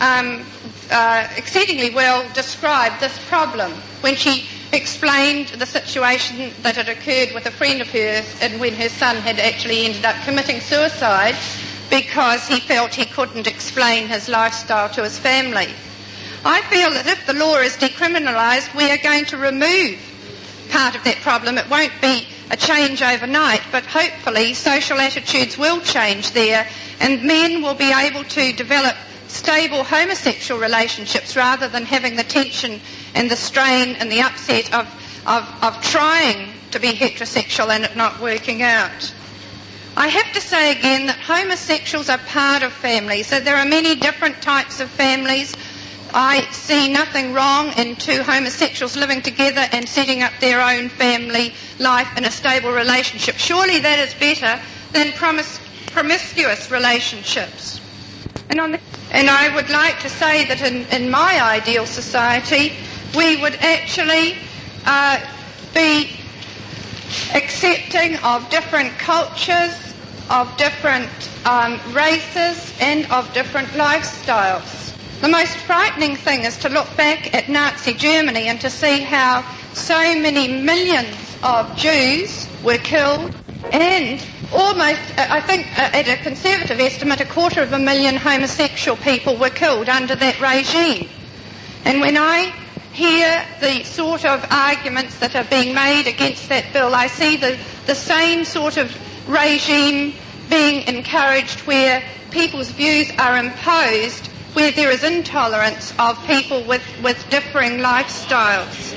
[SPEAKER 6] exceedingly well described this problem when she explained the situation that had occurred with a friend of hers, and when her son had actually ended up committing suicide because he felt he couldn't explain his lifestyle to his family. I feel that if the law is decriminalised, we are going to remove part of that problem. It won't be a change overnight, but hopefully social attitudes will change there, and men will be able to develop stable homosexual relationships rather than having the tension and the strain and the upset of trying to be heterosexual and it not working out. I have to say again that homosexuals are part of families, so there are many different types of families. I see nothing wrong in two homosexuals living together and setting up their own family life in a stable relationship. Surely that is better than promiscuous relationships. And I would like to say that in my ideal society, we would actually be accepting of different cultures, of different races, and of different lifestyles. The most frightening thing is to look back at Nazi Germany and to see how so many millions of Jews were killed, and almost, I think, at a conservative estimate, 250,000 homosexual people were killed under that regime. And when I hear the sort of arguments that are being made against that bill, I see the same sort of regime being encouraged where people's views are imposed, where there is intolerance of people with differing lifestyles.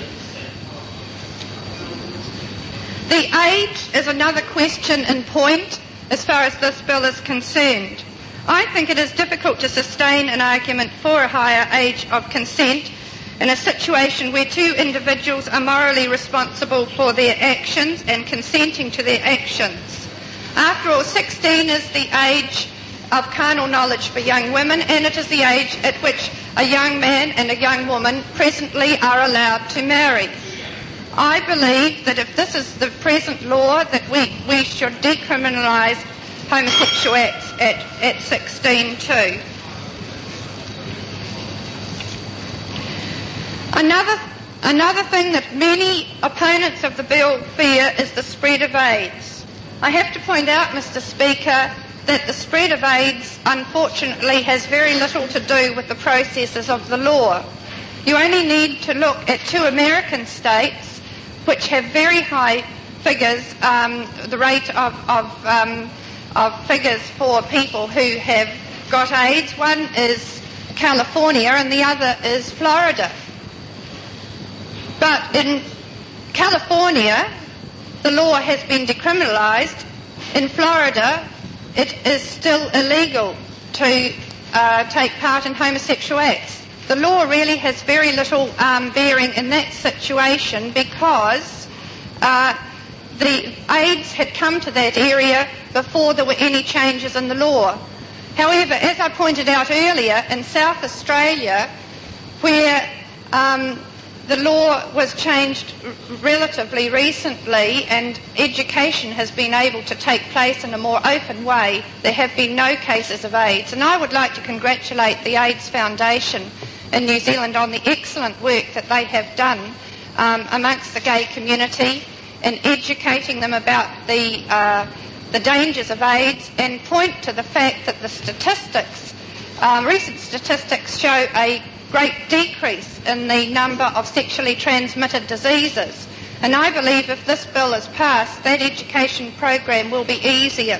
[SPEAKER 6] The age is another question in point as far as this bill is concerned. I think it is difficult to sustain an argument for a higher age of consent in a situation where two individuals are morally responsible for their actions and consenting to their actions. After all, 16 is the age of carnal knowledge for young women, and it is the age at which a young man and a young woman presently are allowed to marry. I believe that if this is the present law, that we should decriminalise homosexual acts at 16 too. Another thing that many opponents of the bill fear is the spread of AIDS. I have to point out, Mr. Speaker, that the spread of AIDS unfortunately has very little to do with the processes of the law. You only need to look at 2 American states which have very high figures, the rate of figures for people who have got AIDS. One is California and the other is Florida. But in California, the law has been decriminalised. In Florida, it is still illegal to take part in homosexual acts. The law really has very little bearing in that situation because the AIDS had come to that area before there were any changes in the law. However, as I pointed out earlier, in South Australia, where the law was changed relatively recently and education has been able to take place in a more open way, there have been no cases of AIDS. And I would like to congratulate the AIDS Foundation in New Zealand on the excellent work that they have done amongst the gay community in educating them about the dangers of AIDS, and point to the fact that the statistics, recent statistics show a great decrease in the number of sexually transmitted diseases. And I believe if this bill is passed, that education program will be easier.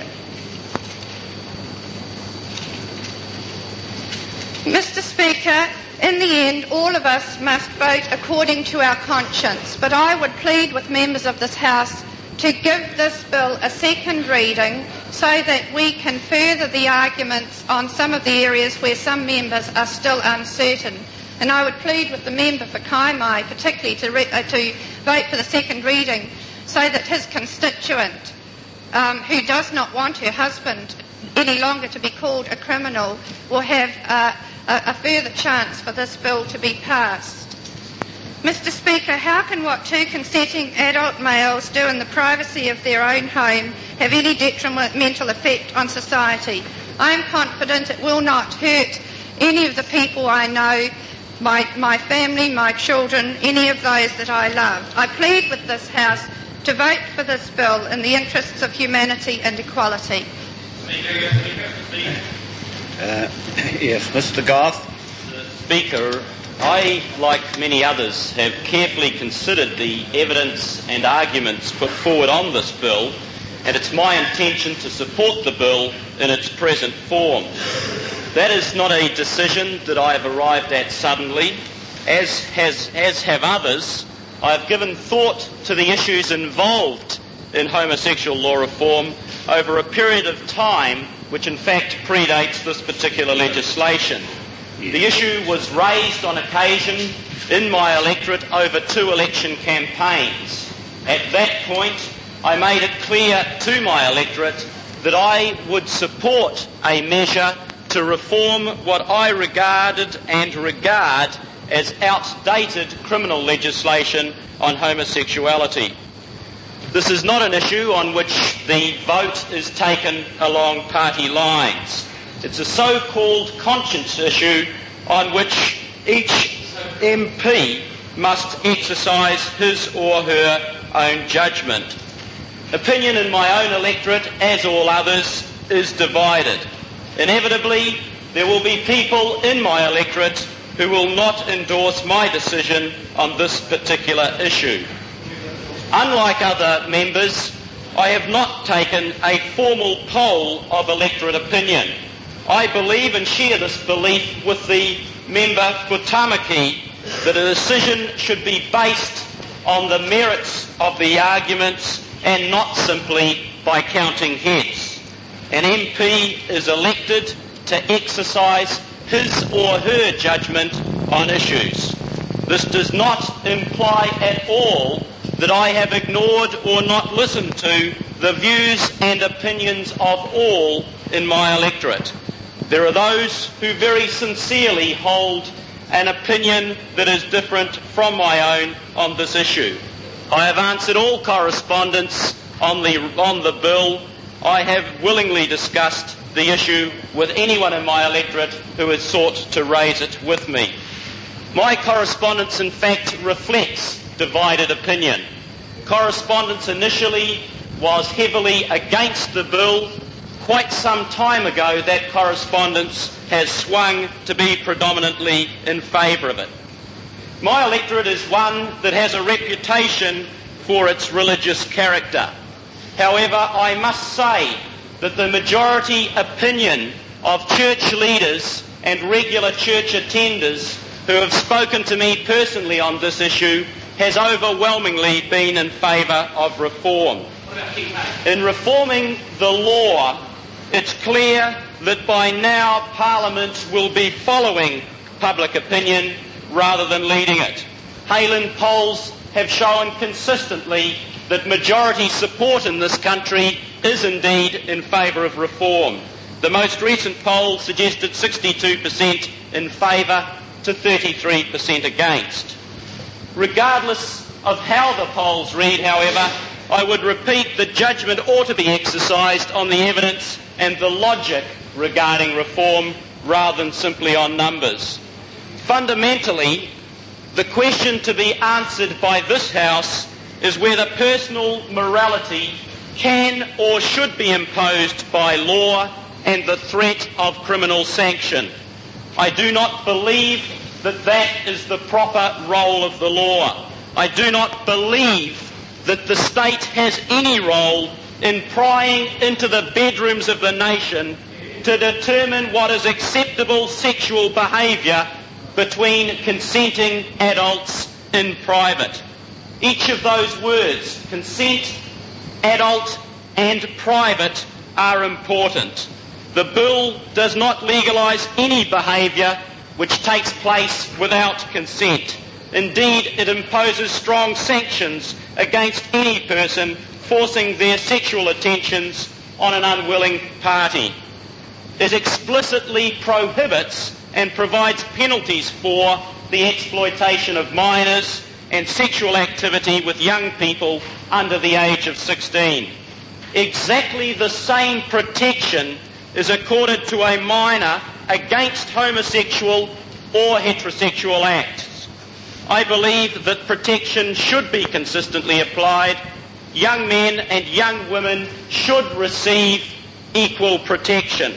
[SPEAKER 6] Mr. Speaker, in the end, all of us must vote according to our conscience, but I would plead with members of this House to give this bill a second reading so that we can further the arguments on some of the areas where some members are still uncertain. And I would plead with the member for Kaimai particularly to vote for the second reading so that his constituent, who does not want her husband any longer to be called a criminal, will have a further chance for this bill to be passed. Mr. Speaker, how can what 2 consenting adult males do in the privacy of their own home have any detrimental effect on society? I am confident it will not hurt any of the people I know, my family, my children, any of those that I love. I plead with this House to vote for this bill in the interests of humanity and equality.
[SPEAKER 3] Yes, Mr. Garth.
[SPEAKER 7] Speaker, I, like many others, have carefully considered the evidence and arguments put forward on this bill, and it's my intention to support the bill in its present form. That is not a decision that I have arrived at suddenly. As have others, I have given thought to the issues involved in homosexual law reform over a period of time which in fact predates this particular legislation. The issue was raised on occasion in my electorate over 2 election campaigns. At that point, I made it clear to my electorate that I would support a measure to reform what I regarded and regard as outdated criminal legislation on homosexuality. This is not an issue on which the vote is taken along party lines. It's a so-called conscience issue on which each MP must exercise his or her own judgment. Opinion in my own electorate, as all others, is divided. Inevitably, there will be people in my electorate who will not endorse my decision on this particular issue. Unlike other members, I have not taken a formal poll of electorate opinion. I believe and share this belief with the member for Tamaki that a decision should be based on the merits of the arguments and not simply by counting heads. An MP is elected to exercise his or her judgment on issues. This does not imply at all that I have ignored or not listened to the views and opinions of all in my electorate. There are those who very sincerely hold an opinion that is different from my own on this issue. I have answered all correspondence on the bill. I have willingly discussed the issue with anyone in my electorate who has sought to raise it with me. My correspondence, in fact, reflects divided opinion. Correspondence initially was heavily against the bill. Quite some time ago, that correspondence has swung to be predominantly in favour of it. My electorate is one that has a reputation for its religious character. However, I must say that the majority opinion of church leaders and regular church attenders who have spoken to me personally on this issue has overwhelmingly been in favour of reform. In reforming the law, it's clear that by now Parliament will be following public opinion rather than leading it. Halen polls have shown consistently that majority support in this country is indeed in favour of reform. The most recent poll suggested 62% in favour to 33% against. Regardless of how the polls read, however, I would repeat that judgment ought to be exercised on the evidence and the logic regarding reform rather than simply on numbers. Fundamentally, the question to be answered by this House is whether personal morality can or should be imposed by law and the threat of criminal sanction. I do not believe that that is the proper role of the law. I do not believe that the state has any role in prying into the bedrooms of the nation to determine what is acceptable sexual behaviour between consenting adults in private. Each of those words, consent, adult and private, are important. The bill does not legalise any behaviour which takes place without consent. Indeed, it imposes strong sanctions against any person forcing their sexual attentions on an unwilling party. It explicitly prohibits and provides penalties for the exploitation of minors and sexual activity with young people under the age of 16. Exactly the same protection is accorded to a minor against homosexual or heterosexual acts. I believe that protection should be consistently applied. Young men and young women should receive equal protection.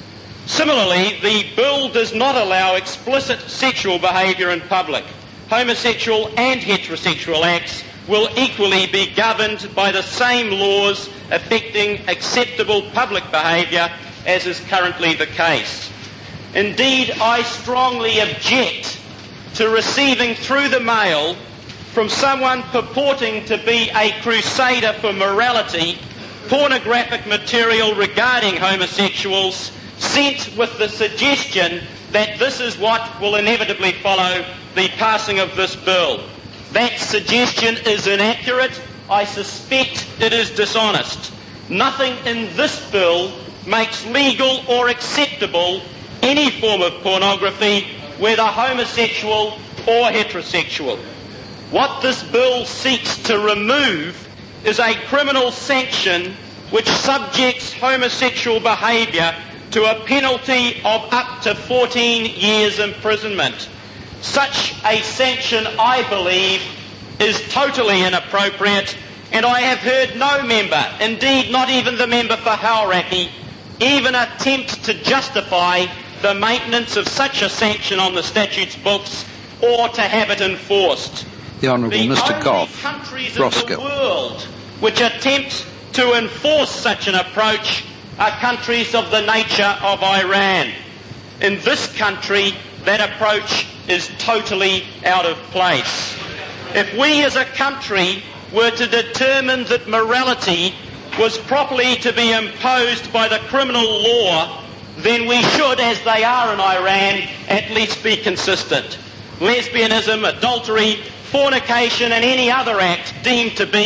[SPEAKER 7] Similarly, the bill does not allow explicit sexual behaviour in public. Homosexual and heterosexual acts will equally be governed by the same laws affecting acceptable public behaviour as is currently the case. Indeed, I strongly object to receiving through the mail from someone purporting to be a crusader for morality pornographic material regarding homosexuals sent with the suggestion that this is what will inevitably follow the passing of this bill. That suggestion is inaccurate. I suspect it is dishonest. Nothing in this bill makes legal or acceptable any form of pornography, whether homosexual or heterosexual. What this bill seeks to remove is a criminal sanction which subjects homosexual behaviour to a penalty of up to 14 years imprisonment. Such a sanction, I believe, is totally inappropriate, and I have heard no member, indeed not even the member for Hauraki, even attempt to justify the maintenance of such a sanction on the statute's books or to have it enforced.
[SPEAKER 4] The Honourable Mr. Goff,
[SPEAKER 7] The only countries
[SPEAKER 4] Roscoe.
[SPEAKER 7] in the world which attempt to enforce such an approach are countries of the nature of Iran. In this country, that approach is totally out of place. If we as a country were to determine that morality was properly to be imposed by the criminal law, then we should, as they are in Iran, at least be consistent. Lesbianism, adultery, fornication and any other act deemed to be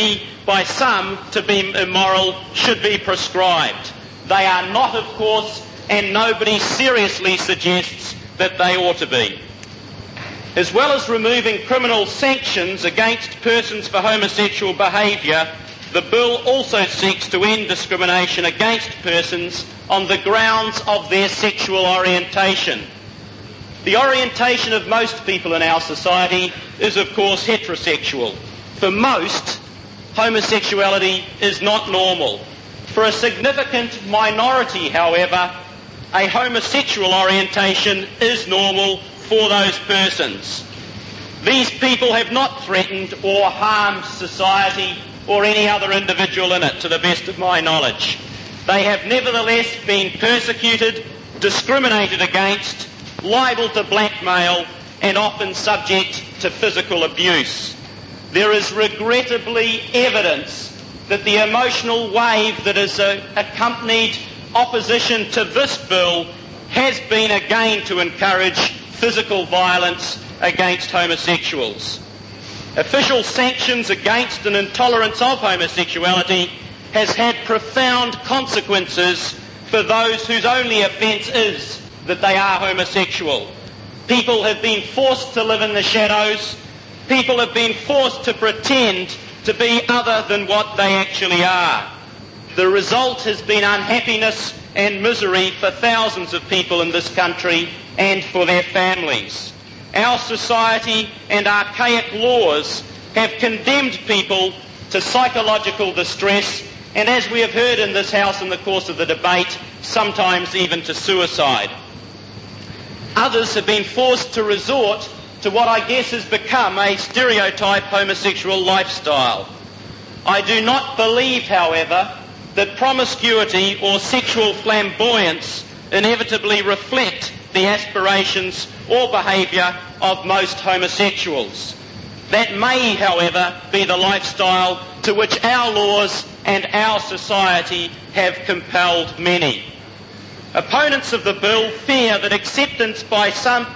[SPEAKER 7] by some to be immoral should be prescribed. They are not, of course, and nobody seriously suggests that they ought to be. As well as removing criminal sanctions against persons for homosexual behaviour, the bill also seeks to end discrimination against persons on the grounds of their sexual orientation. The orientation of most people in our society is, of course, heterosexual. For most, homosexuality is not normal. For a significant minority, however, a homosexual orientation is normal for those persons. These people have not threatened or harmed society or any other individual in it, to the best of my knowledge. They have nevertheless been persecuted, discriminated against, liable to blackmail, and often subject to physical abuse. There is regrettably evidence that the emotional wave that has accompanied opposition to this bill has been again to encourage physical violence against homosexuals. Official sanctions against an intolerance of homosexuality has had profound consequences for those whose only offence is that they are homosexual. People have been forced to live in the shadows. People have been forced to pretend to be other than what they actually are. The result has been unhappiness and misery for thousands of people in this country and for their families. Our society and archaic laws have condemned people to psychological distress and, as we have heard in this House in the course of the debate, sometimes even to suicide. Others have been forced to resort to what I guess has become a stereotype homosexual lifestyle. I do not believe, however, that promiscuity or sexual flamboyance inevitably reflect the aspirations or behaviour of most homosexuals. That may, however, be the lifestyle to which our laws and our society have compelled many. Opponents of the bill fear that acceptance by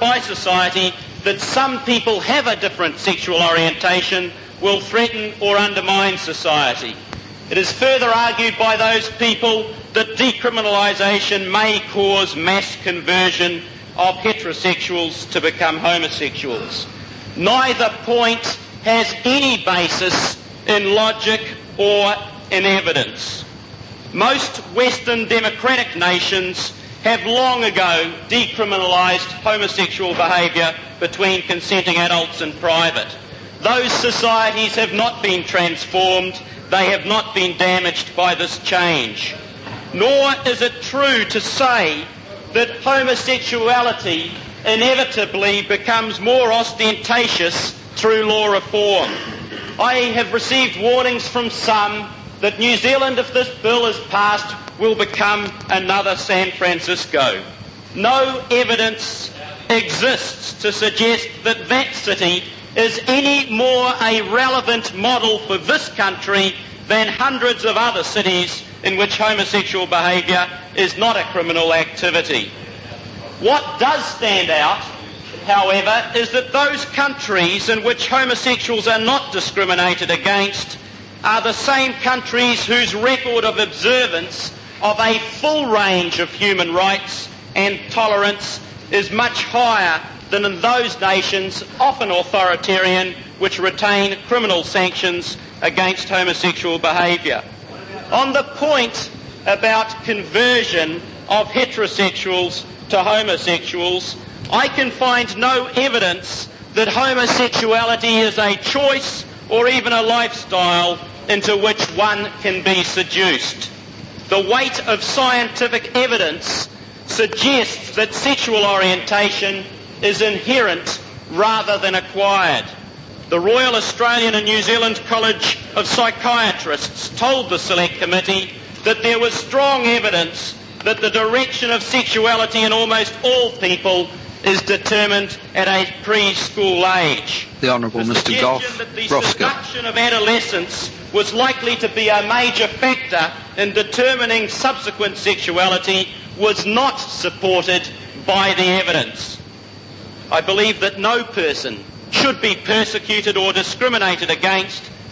[SPEAKER 7] society that some people have a different sexual orientation will threaten or undermine society. It is further argued by those people that decriminalisation may cause mass conversion of heterosexuals to become homosexuals. Neither point has any basis in logic or in evidence. Most Western democratic nations have long ago decriminalised homosexual behaviour between consenting adults in private. Those societies have not been transformed. They have not been damaged by this change. Nor is it true to say that homosexuality inevitably becomes more ostentatious through law reform. I have received warnings from some that New Zealand, if this bill is passed, will become another San Francisco. No evidence exists to suggest that that city is any more a relevant model for this country than hundreds of other cities in which homosexual behaviour is not a criminal activity. What does stand out, however, is that those countries in which homosexuals are not discriminated against are the same countries whose record of observance of a full range of human rights and tolerance is much higher than in those nations, often authoritarian, which retain criminal sanctions against homosexual behaviour. On the point about conversion of heterosexuals to homosexuals, I can find no evidence that homosexuality is a choice or even a lifestyle into which one can be seduced. The weight of scientific evidence suggests that sexual orientation is inherent rather than acquired. The Royal Australian and New Zealand College of Psychiatrists told the Select Committee that there was strong evidence that the direction of sexuality in almost all people is determined at a preschool age.
[SPEAKER 4] The Honourable Mr. Goff,
[SPEAKER 7] that the
[SPEAKER 4] Roscoe.
[SPEAKER 7] seduction of adolescence was likely to be a major factor in determining subsequent sexuality was not supported by the evidence. I believe that no person should be persecuted or discriminated against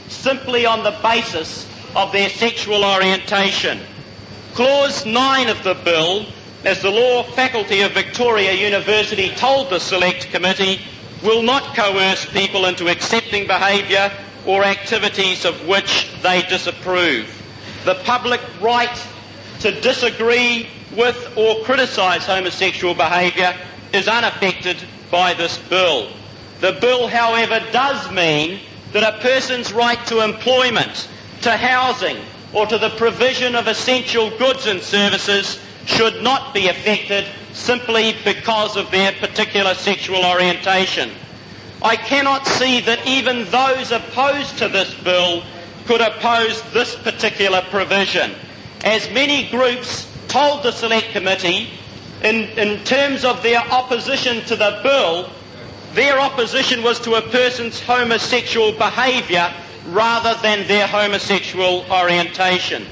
[SPEAKER 7] simply on the basis of their sexual orientation. Clause 9 of the bill, as the Law Faculty of Victoria University told the Select Committee, will not coerce people into accepting behaviour or activities of which they disapprove. The public right to disagree with or criticise homosexual behaviour is unaffected by this bill. The bill, however, does mean that a person's right to employment, to housing, or to the provision of essential goods and services should not be affected simply because of their particular sexual orientation. I cannot see that even those opposed to this bill could oppose this particular provision, as many groups told the Select Committee in terms of their opposition to the bill, their opposition was to a person's homosexual behaviour rather than their homosexual orientation.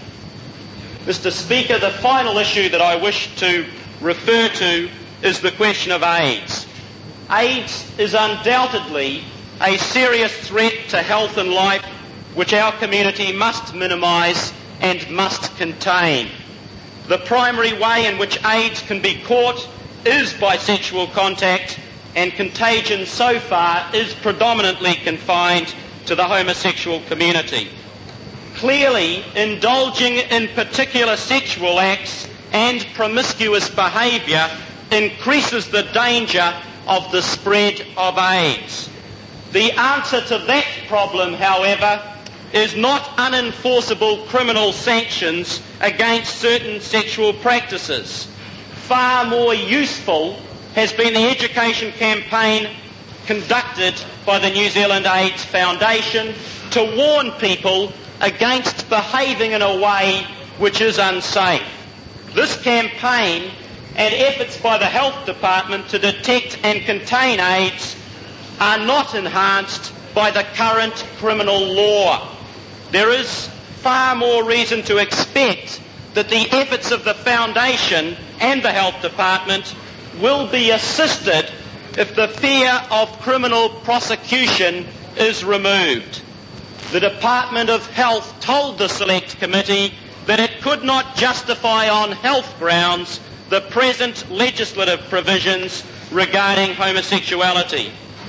[SPEAKER 7] Mr. Speaker, the final issue that I wish to refer to is the question of AIDS. AIDS is undoubtedly a serious threat to health and life which our community must minimise and must contain. The primary way in which AIDS can be caught is by sexual contact, and contagion so far is predominantly confined to the homosexual community. Clearly, indulging in particular sexual acts and promiscuous behaviour increases the danger of the spread of AIDS. The answer to that problem, however, is not unenforceable criminal sanctions against certain sexual practices. Far more useful has been the education campaign conducted by the New Zealand AIDS Foundation to warn people against behaving in a way which is unsafe. This campaign and efforts by the Health Department to detect and contain AIDS are not enhanced by the current criminal law. There is far more reason to expect that the efforts of the Foundation and the Health Department will be assisted if the fear of criminal prosecution is removed. The Department of Health told the Select Committee that it could not justify on health grounds the present legislative provisions regarding homosexuality.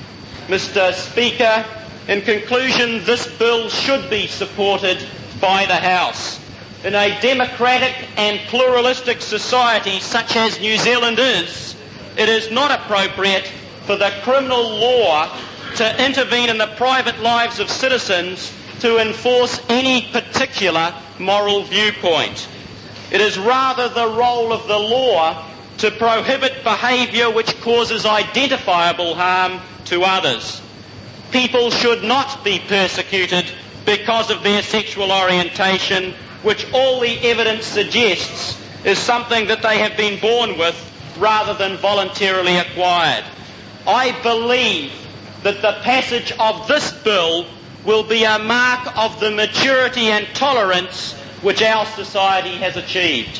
[SPEAKER 7] Mr. Speaker, in conclusion, this bill should be supported by the House. In a democratic and pluralistic society such as New Zealand is, it is not appropriate for the criminal law to intervene in the private lives of citizens to enforce any particular moral viewpoint. It is rather the role of the law to prohibit behaviour which causes identifiable harm to others. People should not be persecuted because of their sexual orientation, which all the evidence suggests is something that they have been born with rather than voluntarily acquired. I believe that the passage of this bill will be a mark of the maturity and tolerance which our society has achieved.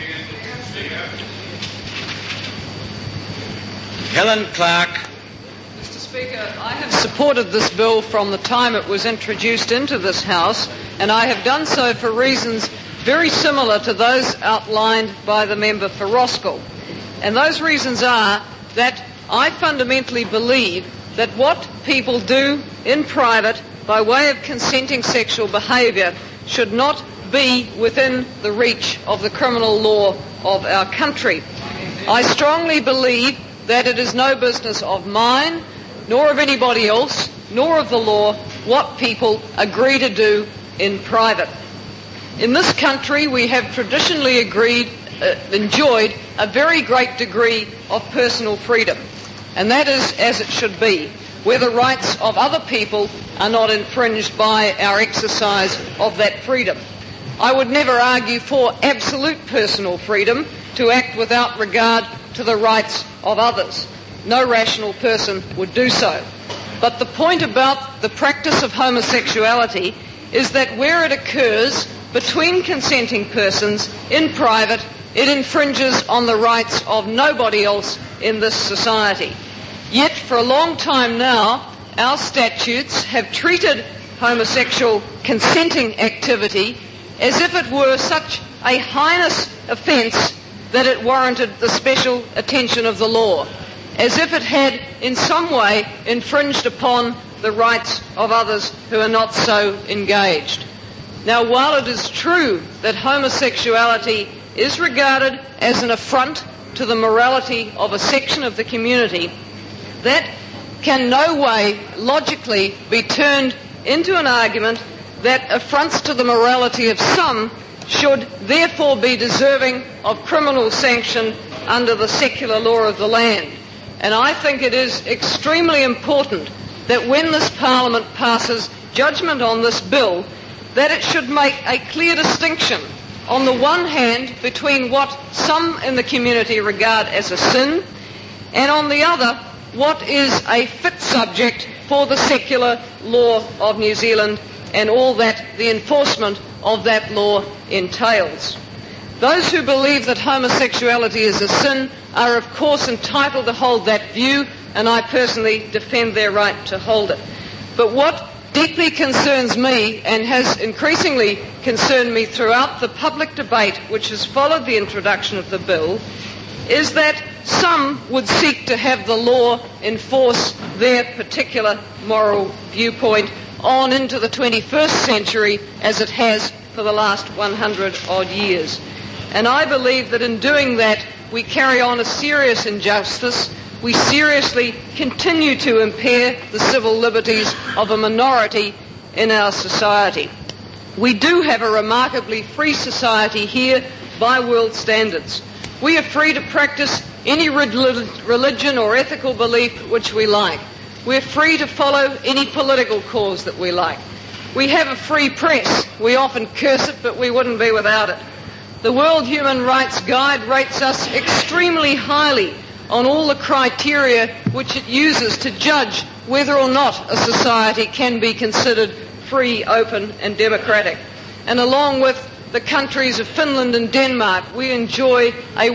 [SPEAKER 8] Helen Clark.
[SPEAKER 9] Mr. Speaker, I have supported this bill from the time it was introduced into this House, and I have done so for reasons very similar to those outlined by the member for Roskill. And those reasons are that I fundamentally believe that what people do in private by way of consenting sexual behaviour should not be within the reach of the criminal law of our country. I strongly believe that it is no business of mine, nor of anybody else, nor of the law, what people agree to do in private. In this country, we have traditionally enjoyed a very great degree of personal freedom, and that is as it should be, where the rights of other people are not infringed by our exercise of that freedom. I would never argue for absolute personal freedom to act without regard to the rights of others. No rational person would do so. But the point about the practice of homosexuality is that where it occurs between consenting persons in private, it infringes on the rights of nobody else in this society. Yet for a long time now, our statutes have treated homosexual consenting activity as if it were such a heinous offence that it warranted the special attention of the law, as if it had in some way infringed upon the rights of others who are not so engaged. Now, while it is true that homosexuality is regarded as an affront to the morality of a section of the community, that can no way logically be turned into an argument that affronts to the morality of some should therefore be deserving of criminal sanction under the secular law of the land. And I think it is extremely important that when this Parliament passes judgment on this bill, that it should make a clear distinction, on the one hand, between what some in the community regard as a sin, and on the other, what is a fit subject for the secular law of New Zealand and all that the enforcement of that law entails. Those who believe that homosexuality is a sin are of course entitled to hold that view, and I personally defend their right to hold it. But what deeply concerns me, and has increasingly concerned me throughout the public debate which has followed the introduction of the bill, is that some would seek to have the law enforce their particular moral viewpoint on into the 21st century as it has for the last 100 odd years. And I believe that in doing that we carry on a serious injustice. We seriously continue to impair the civil liberties of a minority in our society. We do have a remarkably free society here by world standards. We are free to practice any religion or ethical belief which we like. We're free to follow any political cause that we like. We have a free press. We often curse it, but we wouldn't be without it. The World Human Rights Guide rates us extremely highly on all the criteria which it uses to judge whether or not a society can be considered free, open and democratic. And along with the countries of Finland and Denmark, we enjoy a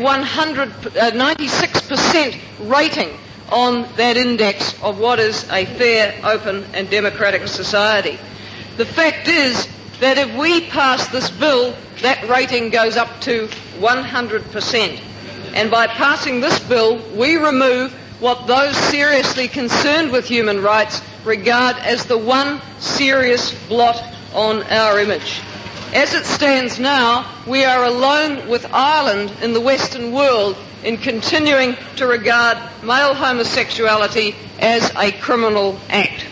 [SPEAKER 9] 96% rating on that index of what is a fair, open and democratic society. The fact is that if we pass this bill, that rating goes up to 100%. And by passing this bill, we remove what those seriously concerned with human rights regard as the one serious blot on our image. As it stands now, we are alone with Ireland in the Western world in continuing to regard male homosexuality as a criminal act.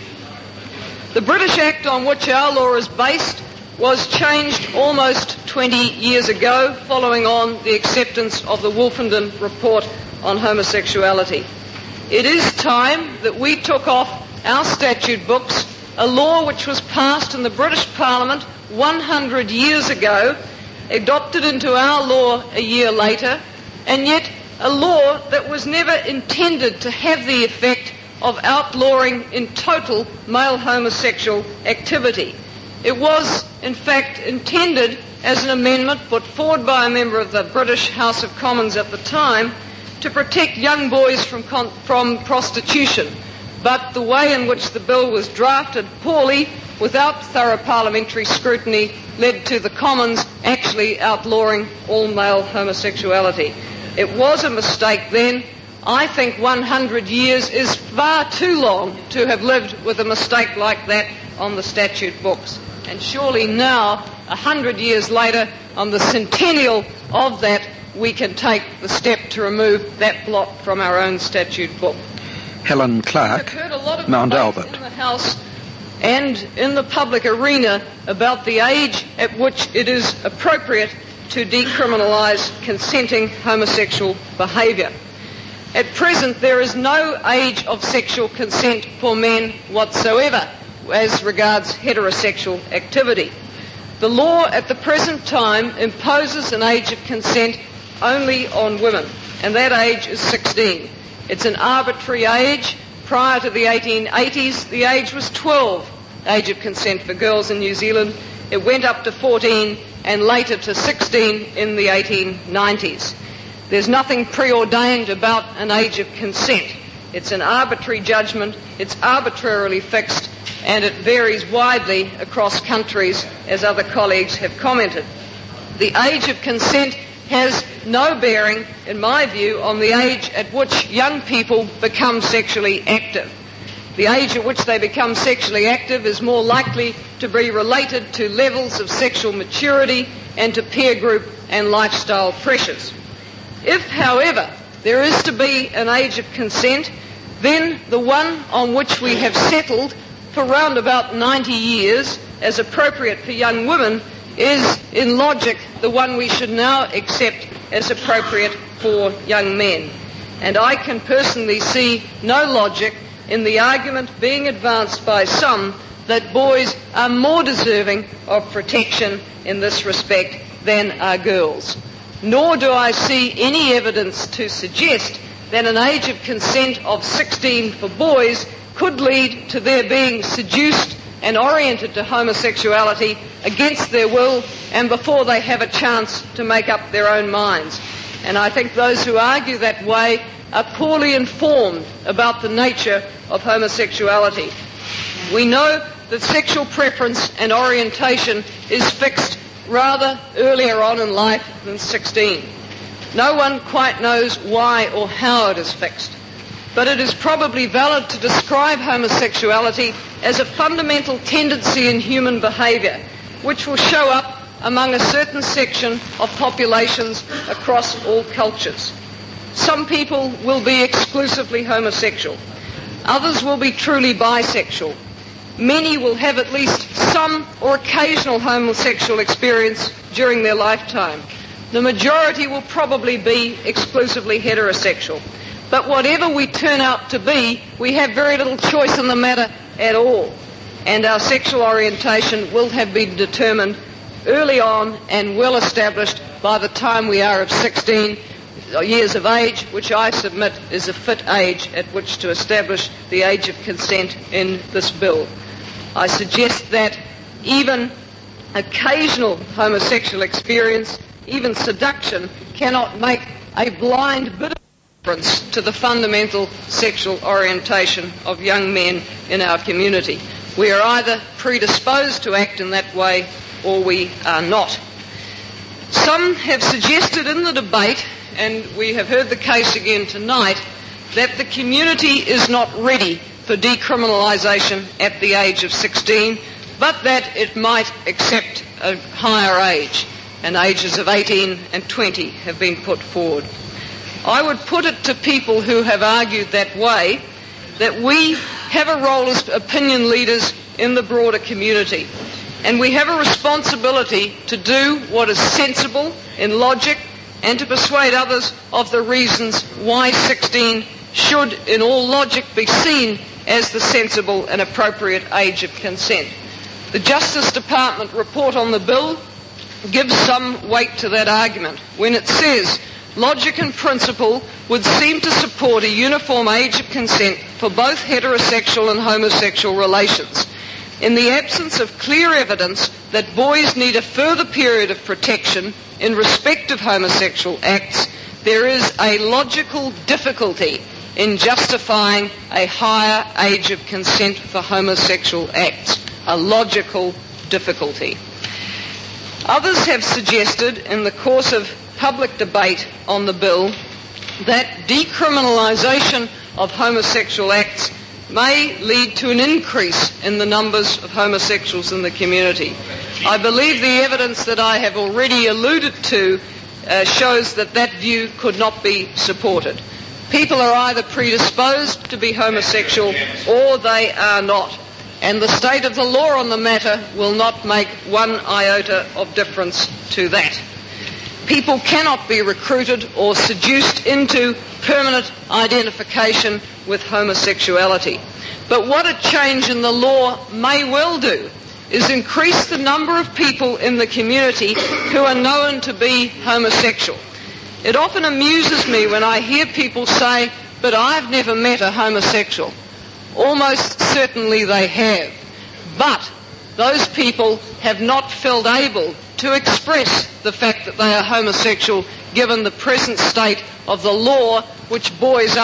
[SPEAKER 9] The British Act on which our law is based was changed almost 20 years ago following on the acceptance of the Wolfenden Report on homosexuality. It is time that we took off our statute books a law which was passed in the British Parliament 100 years ago, adopted into our law a year later, and yet a law that was never intended to have the effect of outlawing in total male homosexual activity. It was, in fact, intended as an amendment put forward by a member of the British House of Commons at the time to protect young boys from prostitution. But the way in which the bill was drafted poorly, without thorough parliamentary scrutiny, led to the Commons actually outlawing all male homosexuality. It was a mistake then. I think 100 years is far too long to have lived with a mistake like that on the statute books. And surely now, 100 years later, on the centennial of that, we can take the step to remove that blot from our own statute book.
[SPEAKER 4] Helen Clark,
[SPEAKER 9] I've heard a lot of
[SPEAKER 4] Mount Albert.
[SPEAKER 9] In the House and in the public arena about the age at which it is appropriate to decriminalise consenting homosexual behaviour. At present, there is no age of sexual consent for men whatsoever as regards heterosexual activity. The law at the present time imposes an age of consent only on women, and that age is 16. It's an arbitrary age. Prior to the 1880s, the age was 12, age of consent for girls in New Zealand. It went up to 14 and later to 16 in the 1890s. There's nothing preordained about an age of consent. It's an arbitrary judgment. It's arbitrarily fixed, and it varies widely across countries, as other colleagues have commented. The age of consent has no bearing, in my view, on the age at which young people become sexually active. The age at which they become sexually active is more likely to be related to levels of sexual maturity and to peer group and lifestyle pressures. If, however, there is to be an age of consent, then the one on which we have settled for round about 90 years as appropriate for young women is, in logic, the one we should now accept as appropriate for young men. And I can personally see no logic in the argument being advanced by some that boys are more deserving of protection in this respect than are girls. Nor do I see any evidence to suggest that an age of consent of 16 for boys could lead to their being seduced and oriented to homosexuality against their will and before they have a chance to make up their own minds. And I think those who argue that way are poorly informed about the nature of homosexuality. We know that sexual preference and orientation is fixed rather earlier on in life than 16. No one quite knows why or how it is fixed, but it is probably valid to describe homosexuality as a fundamental tendency in human behaviour, which will show up among a certain section of populations across all cultures. Some people will be exclusively homosexual. Others will be truly bisexual. Many will have at least some or occasional homosexual experience during their lifetime. The majority will probably be exclusively heterosexual. But whatever we turn out to be, we have very little choice in the matter at all. And our sexual orientation will have been determined early on and well established by the time we are of 16 years of age, which I submit is a fit age at which to establish the age of consent in this bill. I suggest that even occasional homosexual experience, even seduction, cannot make a blind bit of difference to the fundamental sexual orientation of young men in our community. We are either predisposed to act in that way or we are not. Some have suggested in the debate, and we have heard the case again tonight, that the community is not ready for decriminalisation at the age of 16, but that it might accept a higher age, and ages of 18 and 20 have been put forward. I would put it to people who have argued that way, that we have a role as opinion leaders in the broader community, and we have a responsibility to do what is sensible in logic and to persuade others of the reasons why 16 should, in all logic, be seen as the sensible and appropriate age of consent. The Justice Department report on the bill gives some weight to that argument when it says logic and principle would seem to support a uniform age of consent for both heterosexual and homosexual relations. In the absence of clear evidence that boys need a further period of protection in respect of homosexual acts, there is a logical difficulty in justifying a higher age of consent for homosexual acts. A logical difficulty. Others have suggested in the course of public debate on the bill that decriminalisation of homosexual acts may lead to an increase in the numbers of homosexuals in the community. I believe the evidence that I have already alluded to shows that that view could not be supported. People are either predisposed to be homosexual or they are not. And the state of the law on the matter will not make one iota of difference to that. People cannot be recruited or seduced into permanent identification with homosexuality. But what a change in the law may well do is increase the number of people in the community who are known to be homosexual. It often amuses me when I hear people say, "But I've never met a homosexual." Almost certainly they have. But those people have not felt able to express the fact that they are homosexual given the present state of the law, which buoys up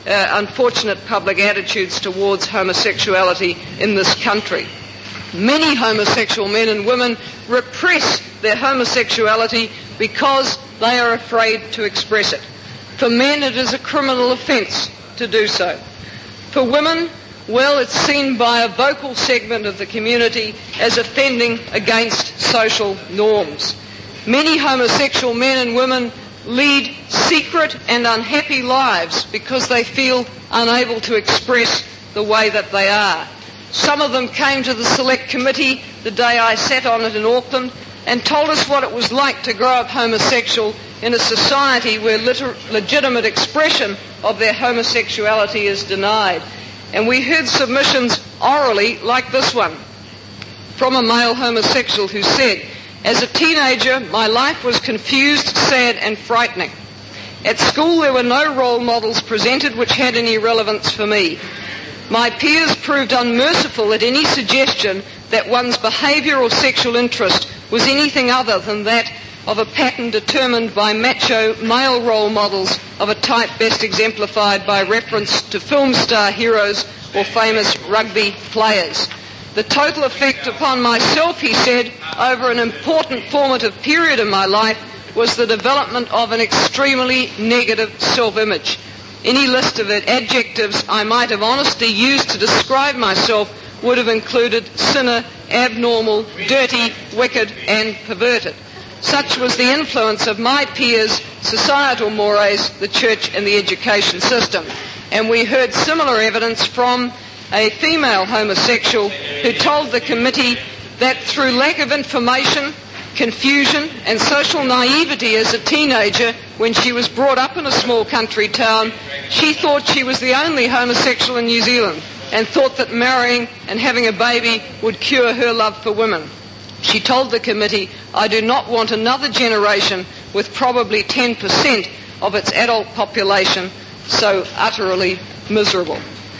[SPEAKER 9] unfortunate public attitudes towards homosexuality in this country. Many homosexual men and women repress their homosexuality because they are afraid to express it. For men, it is a criminal offence to do so. For women, well, it's seen by a vocal segment of the community as offending against social norms. Many homosexual men and women lead secret and unhappy lives because they feel unable to express the way that they are. Some of them came to the select committee the day I sat on it in Auckland and told us what it was like to grow up homosexual in a society where legitimate expression of their homosexuality is denied. And we heard submissions orally like this one from a male homosexual who said, "As a teenager, my life was confused, sad and frightening. At school there were no role models presented which had any relevance for me. My peers proved unmerciful at any suggestion that one's behaviour or sexual interest was anything other than that of a pattern determined by macho male role models of a type best exemplified by reference to film star heroes or famous rugby players. The total effect upon myself," he said, "over an important formative period in my life was the development of an extremely negative self-image. Any list of adjectives I might have honestly used to describe myself would have included sinner, abnormal, dirty, wicked and perverted. Such was the influence of my peers, societal mores, the church and the education system." And we heard similar evidence from a female homosexual who told the committee that through lack of information, confusion and social naivety as a teenager when she was brought up in a small country town, she thought she was the only homosexual in New Zealand and thought that marrying and having a baby would cure her love for women. She told the committee, "I do not want another generation with probably 10% of its adult population so utterly miserable."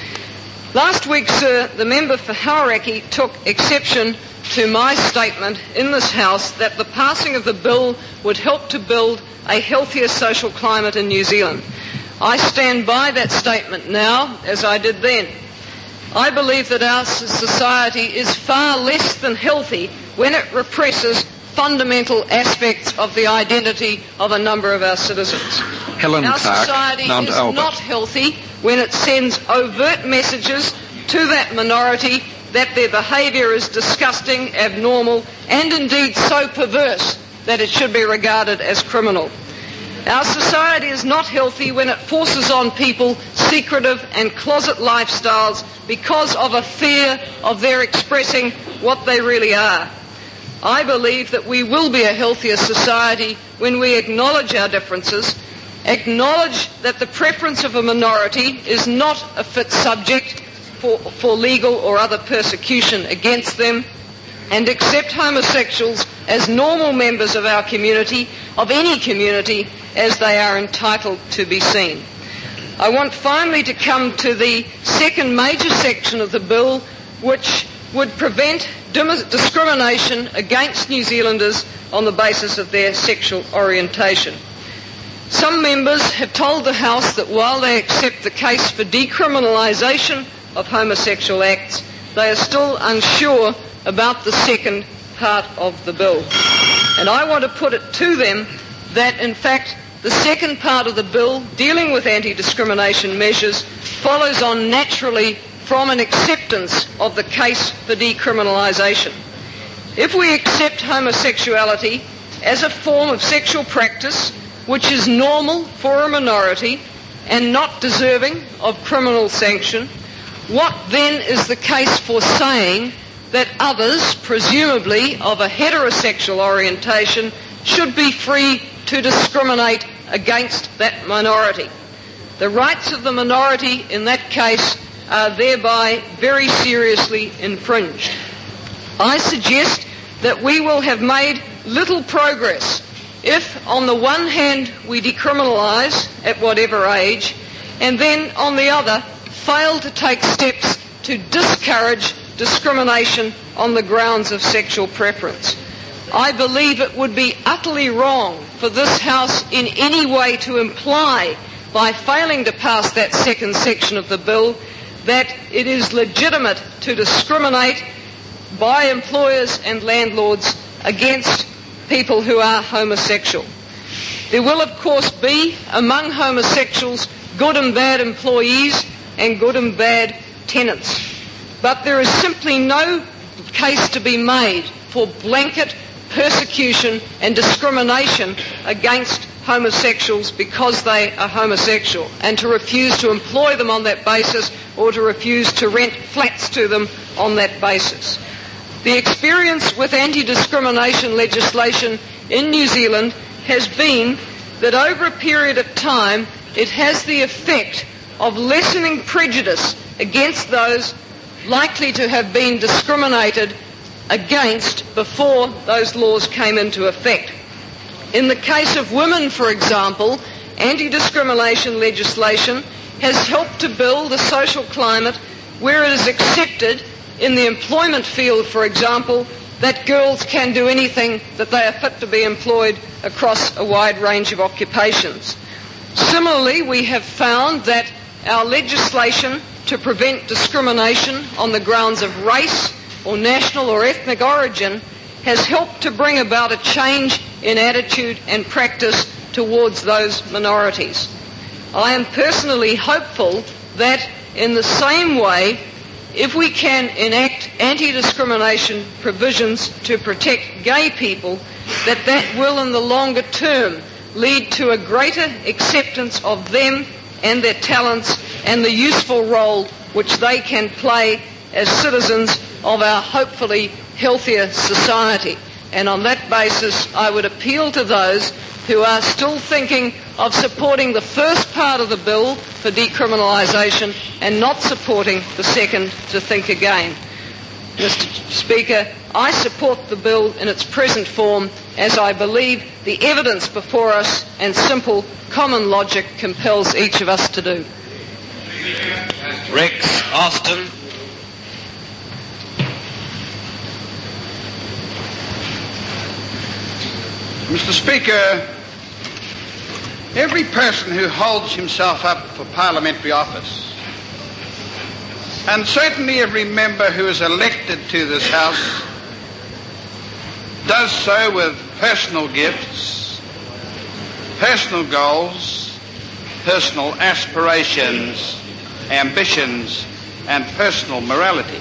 [SPEAKER 9] Last week, sir, the member for Hauraki took exception to my statement in this House that the passing of the bill would help to build a healthier social climate in New Zealand. I stand by that statement now, as I did then. I believe that our society is far less than healthy when it represses fundamental aspects of the identity of a number of our citizens.
[SPEAKER 4] Helen
[SPEAKER 9] Our
[SPEAKER 4] Clark,
[SPEAKER 9] society
[SPEAKER 4] Mount
[SPEAKER 9] is
[SPEAKER 4] Albert.
[SPEAKER 9] not healthy when it sends overt messages to that minority that their behaviour is disgusting, abnormal, and indeed so perverse that it should be regarded as criminal. Our society is not healthy when it forces on people secretive and closet lifestyles because of a fear of their expressing what they really are. I believe that we will be a healthier society when we acknowledge our differences, acknowledge that the preference of a minority is not a fit subject for legal or other persecution against them, and accept homosexuals as normal members of our community, of any community, as they are entitled to be seen. I want finally to come to the second major section of the bill, which would prevent discrimination against New Zealanders on the basis of their sexual orientation. Some members have told the House that while they accept the case for decriminalisation of homosexual acts, they are still unsure about the second part of the bill. And I want to put it to them that, in fact, the second part of the bill, dealing with anti-discrimination measures, follows on naturally from an acceptance of the case for decriminalisation. If we accept homosexuality as a form of sexual practice which is normal for a minority and not deserving of criminal sanction, what then is the case for saying that others, presumably of a heterosexual orientation, should be free to discriminate against that minority? The rights of the minority in that case are thereby very seriously infringed. I suggest that we will have made little progress if, on the one hand, we decriminalise at whatever age, and then, on the other, fail to take steps to discourage discrimination on the grounds of sexual preference. I believe it would be utterly wrong for this House in any way to imply by failing to pass that second section of the bill, that it is legitimate to discriminate by employers and landlords against people who are homosexual. There will, of course, be among homosexuals good and bad employees and good and bad tenants. But there is simply no case to be made for blanket persecution and discrimination against homosexuals because they are homosexual, and to refuse to employ them on that basis or to refuse to rent flats to them on that basis. The experience with anti-discrimination legislation in New Zealand has been that over a period of time it has the effect of lessening prejudice against those likely to have been discriminated against before those laws came into effect. In the case of women, for example, anti-discrimination legislation has helped to build a social climate where it is accepted in the employment field, for example, that girls can do anything that they are fit to be employed across a wide range of occupations. Similarly, we have found that our legislation to prevent discrimination on the grounds of race or national or ethnic origin has helped to bring about a change in attitude and practice towards those minorities. I am personally hopeful that in the same way, if we can enact anti-discrimination provisions to protect gay people, that will in the longer term lead to a greater acceptance of them and their talents and the useful role which they can play as citizens of our hopefully healthier society. And on that basis, I would appeal to those who are still thinking of supporting the first part of the bill for decriminalisation and not supporting the second to think again. Mr. Speaker, I support the bill in its present form, as I believe the evidence before us and simple common logic compels each of us to do.
[SPEAKER 8] Rex Austin.
[SPEAKER 3] Mr. Speaker, every person who holds himself up for parliamentary office, and certainly every member who is elected to this House, does so with personal gifts, personal goals, personal aspirations, ambitions, and personal morality.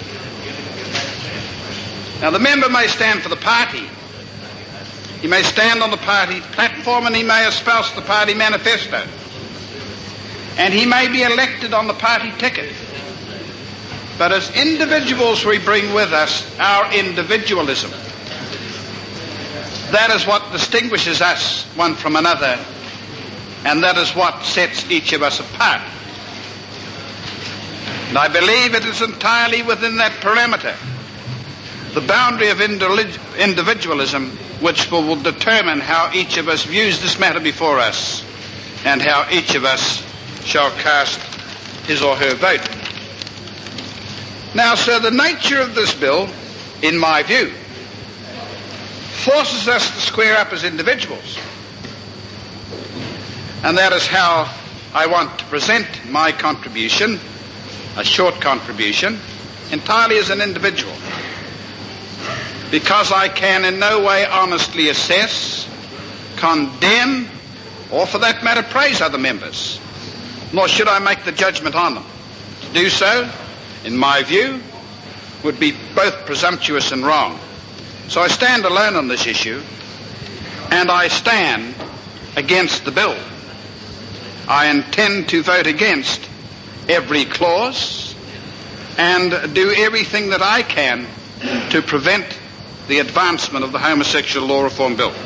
[SPEAKER 3] Now, the member may stand for the party. He may stand on the party platform and he may espouse the party manifesto. And he may be elected on the party ticket. But as individuals, we bring with us our individualism. That is what distinguishes us one from another, and that is what sets each of us apart. And I believe it is entirely within that parameter, the boundary of individualism, which will determine how each of us views this matter before us and how each of us shall cast his or her vote. Now, sir, the nature of this bill, in my view, forces us to square up as individuals. And that is how I want to present my contribution, a short contribution, entirely as an individual. Because I can in no way honestly assess, condemn, or for that matter praise other members, nor should I make the judgment on them. To do so, in my view, would be both presumptuous and wrong. So I stand alone on this issue, and I stand against the bill. I intend to vote against every clause and do everything that I can to prevent the advancement of the homosexual law reform bill.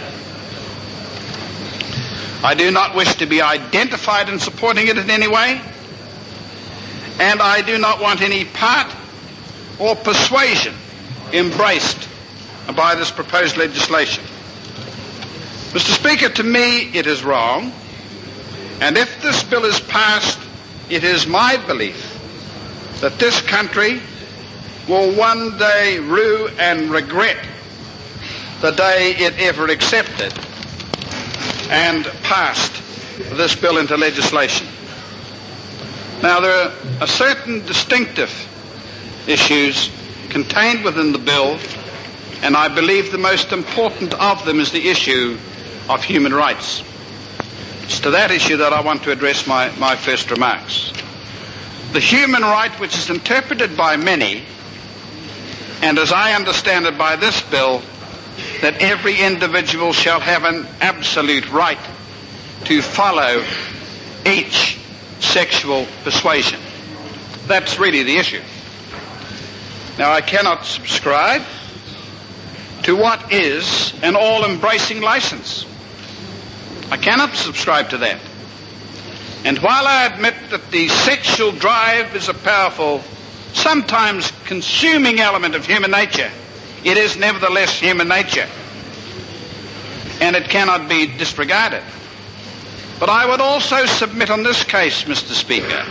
[SPEAKER 3] I do not wish to be identified in supporting it in any way, and I do not want any part or persuasion embraced by this proposed legislation. Mr. Speaker, to me it is wrong, and if this bill is passed, it is my belief that this country will one day rue and regret the day it ever accepted and passed this bill into legislation. Now, there are certain distinctive issues contained within the bill, and I believe the most important of them is the issue of human rights. It's to that issue that I want to address my first remarks. The human right which is interpreted by many, and as I understand it by this bill, that every individual shall have an absolute right to follow each sexual persuasion. That's really the issue. Now, I cannot subscribe to what is an all-embracing license. I cannot subscribe to that. And while I admit that the sexual drive is a powerful, sometimes consuming element of human nature, it is nevertheless human nature, and it cannot be disregarded. But I would also submit on this case, Mr. Speaker,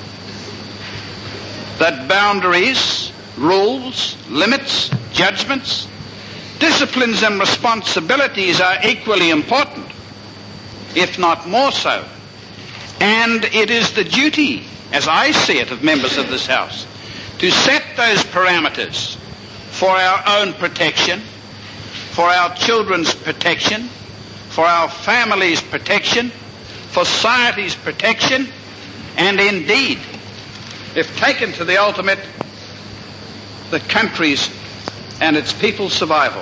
[SPEAKER 3] that boundaries, rules, limits, judgments, disciplines and responsibilities are equally important, if not more so. And it is the duty, as I see it, of members of this House to set those parameters for our own protection, for our children's protection, for our families' protection, for society's protection, and indeed, if taken to the ultimate, the country's and its people's survival.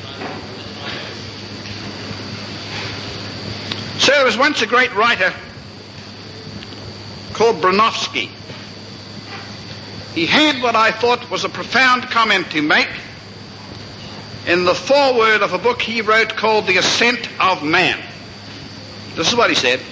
[SPEAKER 3] So there was once a great writer called Bronowski. He had what I thought was a profound comment to make in the foreword of a book he wrote called The Ascent of Man. This is what he said.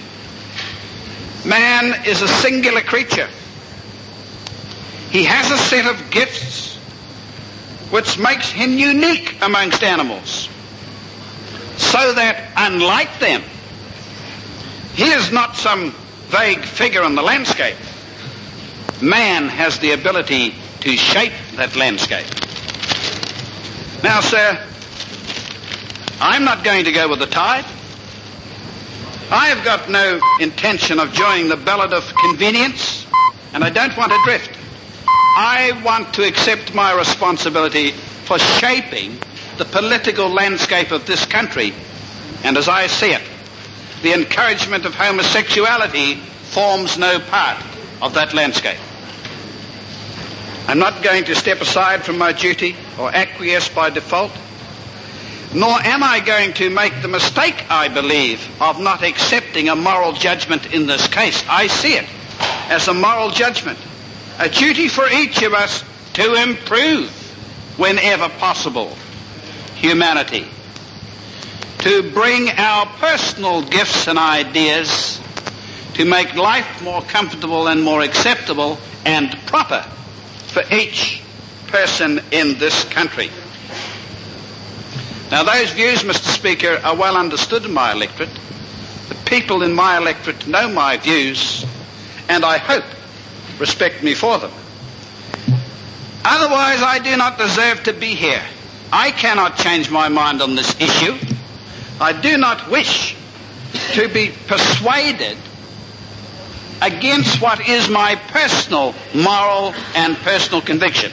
[SPEAKER 3] Man is a singular creature. He has a set of gifts which makes him unique amongst animals, so that, unlike them, he is not some vague figure in the landscape. Man has the ability to shape that landscape. Now, sir, I'm not going to go with the tide. I have got no intention of joining the ballad of convenience, and I don't want to drift. I want to accept my responsibility for shaping the political landscape of this country, and as I see it, the encouragement of homosexuality forms no part of that landscape. I'm not going to step aside from my duty or acquiesce by default, nor am I going to make the mistake, I believe, of not accepting a moral judgment in this case. I see it as a moral judgment, a duty for each of us to improve, whenever possible, humanity, to bring our personal gifts and ideas to make life more comfortable and more acceptable and proper for each person in this country. Now, those views, Mr. Speaker, are well understood in my electorate. The people in my electorate know my views, and I hope respect me for them. Otherwise, I do not deserve to be here. I cannot change my mind on this issue. I do not wish to be persuaded against what is my personal moral and personal conviction.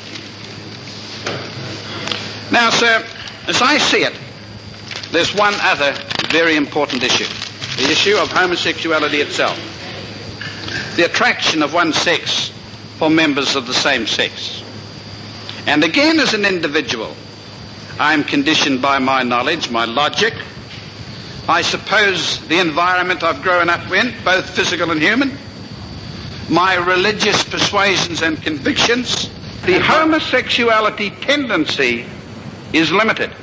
[SPEAKER 3] Now, sir, as I see it, there's one other very important issue, the issue of homosexuality itself, the attraction of one sex for members of the same sex. And again, as an individual, I'm conditioned by my knowledge, my logic, I suppose the environment I've grown up in, both physical and human, my religious persuasions and convictions. The homosexuality tendency is limited.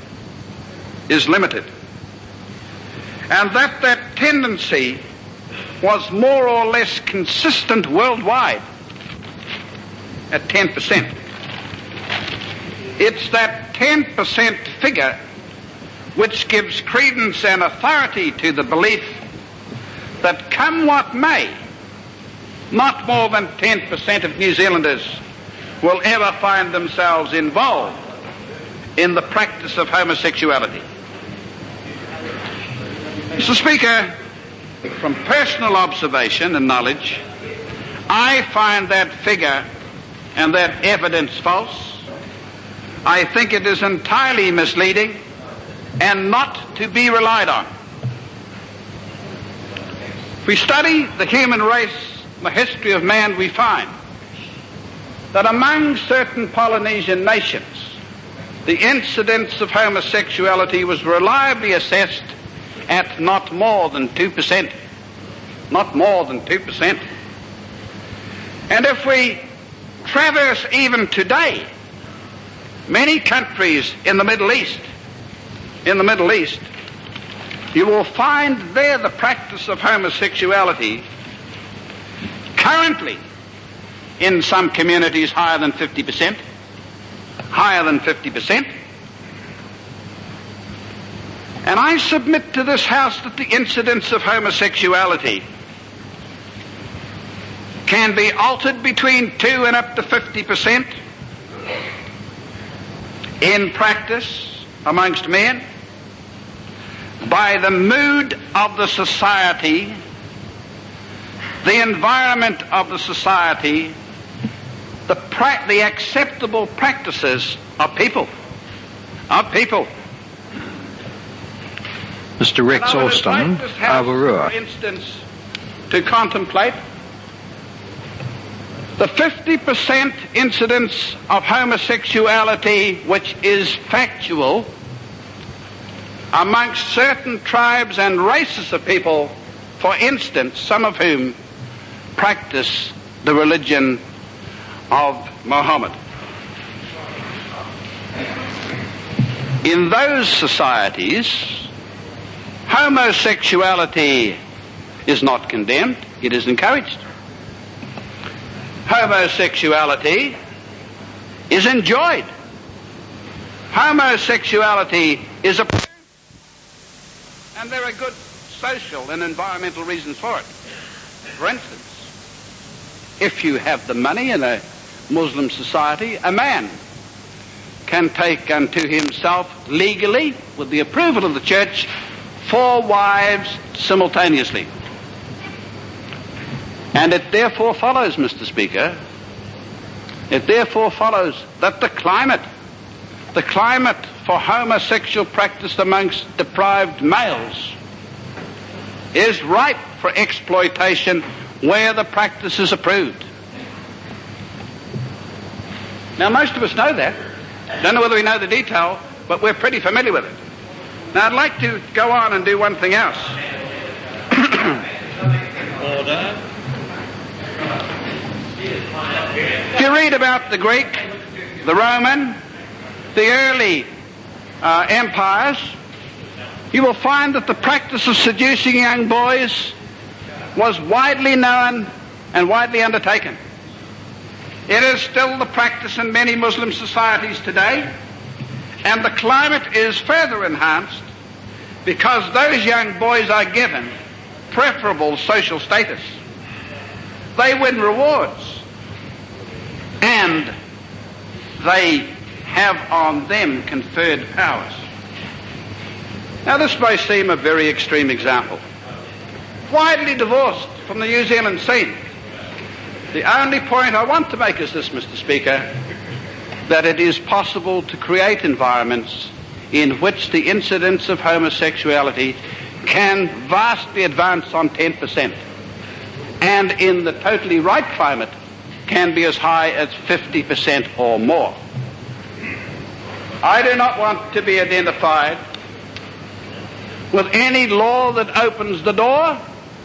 [SPEAKER 3] And that tendency was more or less consistent worldwide at 10%. It's that 10% figure which gives credence and authority to the belief that, come what may, not more than 10% of New Zealanders will ever find themselves involved in the practice of homosexuality. Mr. Speaker, from personal observation and knowledge, I find that figure and that evidence false. I think it is entirely misleading and not to be relied on. If we study the human race, the history of man, we find that among certain Polynesian nations, the incidence of homosexuality was reliably assessed at not more than 2%. Not more than 2%. And if we traverse even today many countries in the Middle East, you will find there the practice of homosexuality currently in some communities higher than 50%. Higher than 50%. And I submit to this House that the incidence of homosexuality can be altered between 2 and up to 50% in practice amongst men by the mood of the society, the environment of the society, the acceptable practices of people.
[SPEAKER 4] Mr. Rex Alston, Avarua.
[SPEAKER 3] For instance, to contemplate the 50% incidence of homosexuality which is factual amongst certain tribes and races of people, for instance, some of whom practice the religion of Muhammad. In those societies, homosexuality is not condemned, it is encouraged. Homosexuality is enjoyed. Homosexuality is approved. And there are good social and environmental reasons for it. For instance, if you have the money in a Muslim society, a man can take unto himself legally, with the approval of the church, 4 wives simultaneously. And it therefore follows, Mr. Speaker, it therefore follows that the climate for homosexual practice amongst deprived males is ripe for exploitation where the practice is approved. Now, most of us know that. Don't know whether we know the detail, but we're pretty familiar with it. Now, I'd like to go on and do one thing else.
[SPEAKER 7] Order.
[SPEAKER 3] If you read about the Greek, the Roman, the early empires, you will find that the practice of seducing young boys was widely known and widely undertaken. It is still the practice in many Muslim societies today, and the climate is further enhanced because those young boys are given preferable social status. They win rewards, and they have on them conferred powers. Now, this may seem a very extreme example. Widely divorced from the New Zealand scene. The only point I want to make is this, Mr. Speaker, that it is possible to create environments in which the incidence of homosexuality can vastly advance on 10%, and in the totally right climate can be as high as 50% or more. I do not want to be identified with any law that opens the door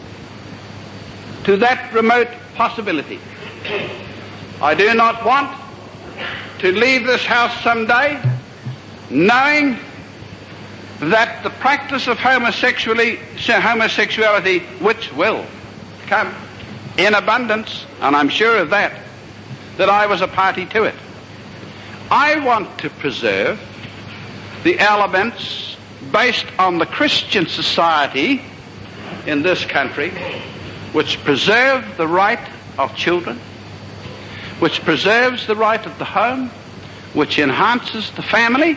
[SPEAKER 3] to that remote possibility. I do not want to leave this house someday knowing that the practice of homosexuality, which will come in abundance, and I'm sure of that I was a party to it. I want to preserve the elements based on the Christian society in this country, which preserve the right of children, which preserves the right of the home, which enhances the family.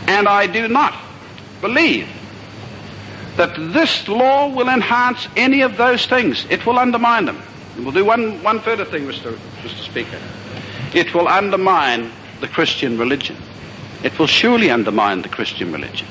[SPEAKER 3] And I do not believe that this law will enhance any of those things. It will undermine them. It will do one further thing, Mr. Speaker. It will undermine the Christian religion. It will surely undermine the Christian religion.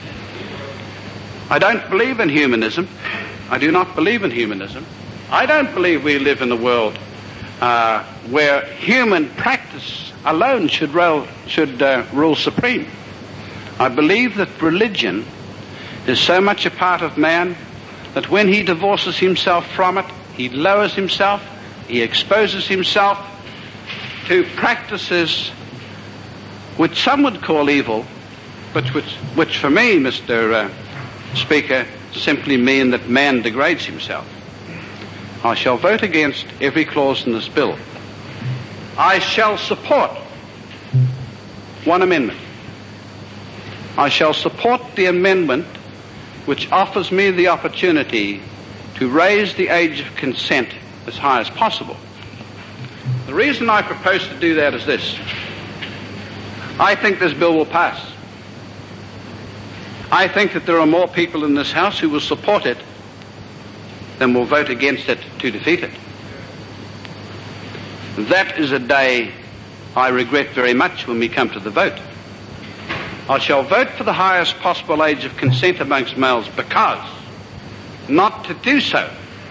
[SPEAKER 3] I don't believe in humanism. I do not believe in humanism. I don't believe we live in a world where human practice alone should rule supreme. I believe that religion is so much a part of man that when he divorces himself from it, he lowers himself, he exposes himself to practices which some would call evil, but which for me, Mr. Speaker, simply mean that man degrades himself. I shall vote against every clause in this bill. I shall support one amendment. I shall support the amendment which offers me the opportunity to raise the age of consent as high as possible. The reason I propose to do that is this. I think this bill will pass. I think that there are more people in this House who will support it than will vote against it to defeat it. That is a day I regret very much when we come to the vote. I shall vote for the highest possible age of consent amongst males because not to do so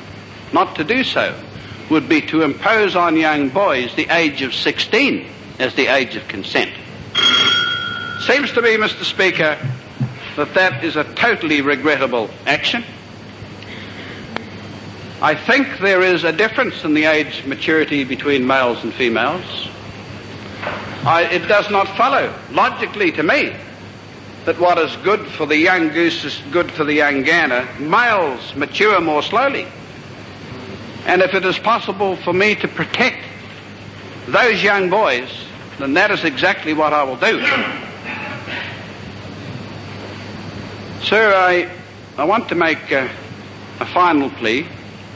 [SPEAKER 3] would be to impose on young boys the age of 16 as the age of consent. Seems to me, Mr. Speaker, that is a totally regrettable action. I think there is a difference in the age maturity between males and females. It does not follow logically to me that what is good for the young goose is good for the young gander. Males mature more slowly. And if it is possible for me to protect those young boys, then that is exactly what I will do. Sir, I want to make a final plea.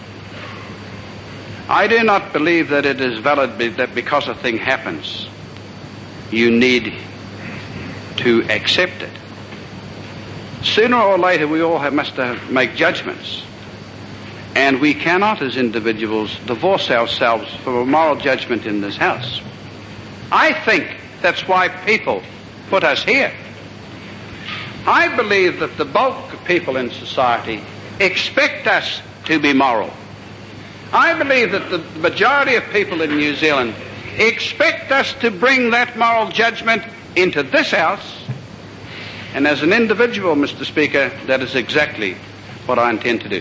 [SPEAKER 3] I do not believe that it is valid that because a thing happens, you need to accept it. Sooner or later, we all must make judgments. And we cannot, as individuals, divorce ourselves from a moral judgment in this House. I think that's why people put us here. I believe that the bulk of people in society expect us to be moral. I believe that the majority of people in New Zealand expect us to bring that moral judgment into this House. And as an individual, Mr. Speaker, that is exactly what I intend to do.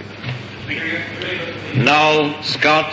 [SPEAKER 8] Noel Scott.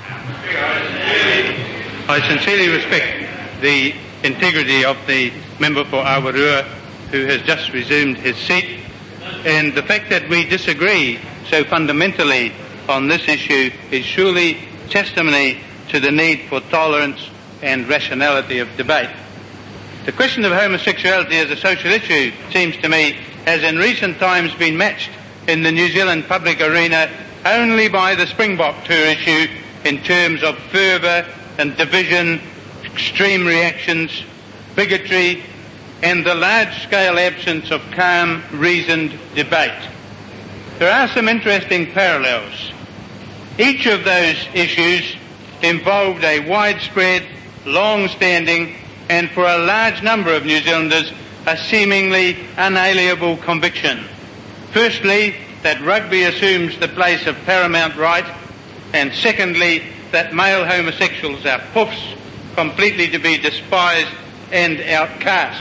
[SPEAKER 8] I sincerely respect the integrity of the member for Awarua who has just resumed his seat, and the fact that we disagree so fundamentally on this issue is surely testimony to the need for tolerance and rationality of debate. The question of homosexuality as a social issue, seems to me, has in recent times been matched in the New Zealand public arena only by the Springbok tour issue in terms of fervour and division, extreme reactions, bigotry, and the large-scale absence of calm, reasoned debate. There are some interesting parallels. Each of those issues involved a widespread, long-standing, and for a large number of New Zealanders, a seemingly unalienable conviction. Firstly, that rugby assumes the place of paramount right, and secondly, that male homosexuals are puffs, completely to be despised and outcast.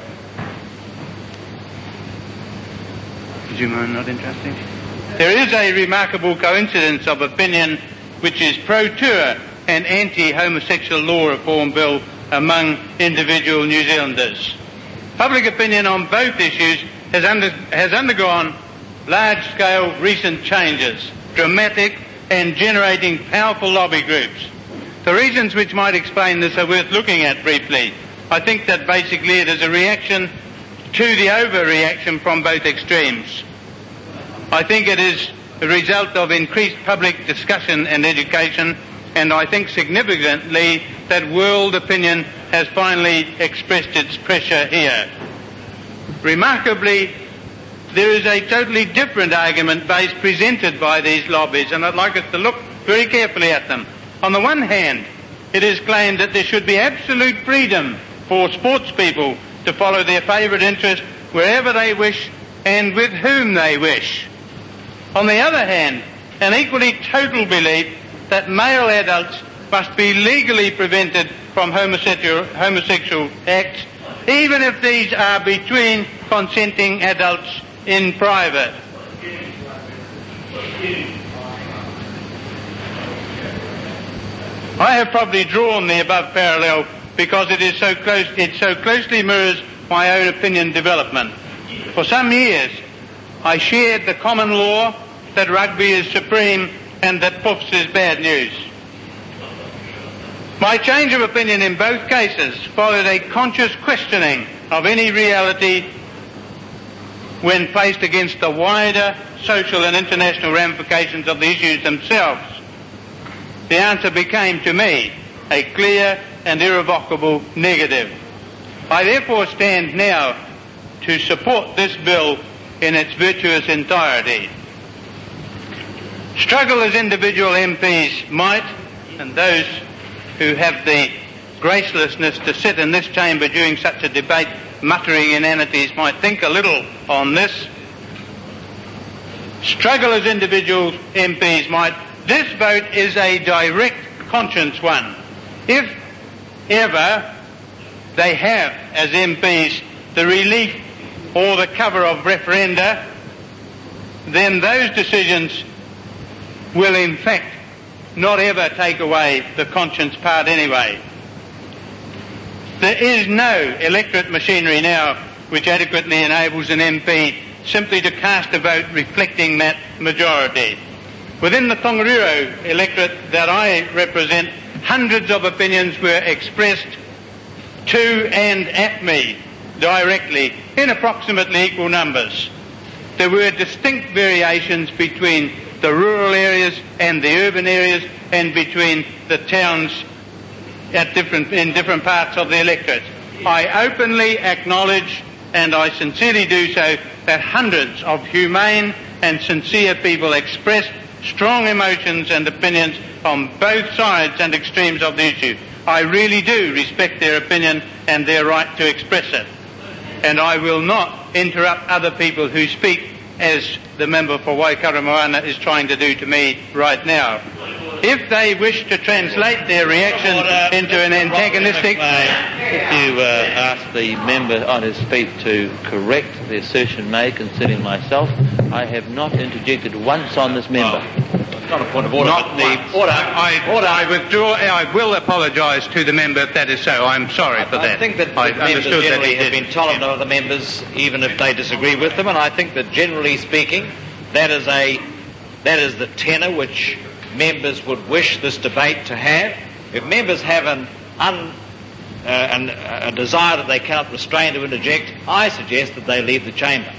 [SPEAKER 8] Did you mind not interesting? There is a remarkable coincidence of opinion which is pro-tour and anti-homosexual law reform bill among individual New Zealanders. Public opinion on both issues has undergone large-scale recent changes, dramatic and generating powerful lobby groups. The reasons which might explain this are worth looking at briefly. I think that basically it is a reaction to the overreaction from both extremes. I think it is a result of increased public discussion and education, and I think significantly that world opinion has finally expressed its pressure here. Remarkably, there is a totally different argument base presented by these lobbies, and I'd like us to look very carefully at them. On the one hand, it is claimed that there should be absolute freedom for sports people to follow their favourite interest wherever they wish and with whom they wish. On the other hand, an equally total belief that male adults must be legally prevented from homosexual acts, even if these are between consenting adults in private. I have probably drawn the above parallel because it so closely mirrors my own opinion development. For some years, I shared the common law that rugby is supreme and that puffs is bad news. My change of opinion in both cases followed a conscious questioning of any reality when placed against the wider social and international ramifications of the issues themselves. The answer became to me a clear and irrevocable negative. I therefore stand now to support this bill in its virtuous entirety. Struggle as individual MPs might, and those who have the gracelessness to sit in this chamber during such a debate muttering inanities might think a little on this. Struggle as individual MPs might. This vote is a direct conscience one. If ever they have, as MPs, the relief or the cover of referenda, then those decisions will in fact not ever take away the conscience part anyway. There is no electorate machinery now which adequately enables an MP simply to cast a vote reflecting that majority. Within the Tongariro electorate that I represent, hundreds of opinions were expressed to and at me directly in approximately equal numbers. There were distinct variations between the rural areas and the urban areas and between the towns in different parts of the electorate. I openly acknowledge, and I sincerely do so, that hundreds of humane and sincere people expressed strong emotions and opinions on both sides and extremes of the issue. I really do respect their opinion and their right to express it. And I will not interrupt other people who speak as the member for Waikaremoana is trying to do to me right now. If they wish to translate their reaction into an antagonistic...
[SPEAKER 10] If you ask the member on his feet to correct the assertion made concerning myself, I have not interjected once on this member.
[SPEAKER 8] Not a point of order. I withdraw. I will apologise to the member if that is so. I'm sorry for that.
[SPEAKER 10] I think that members generally have been tolerant of the members, even if they disagree with them, and I think that generally speaking, that is the tenor which members would wish this debate to have. If members have a desire that they cannot restrain to interject, I suggest that they leave the chamber.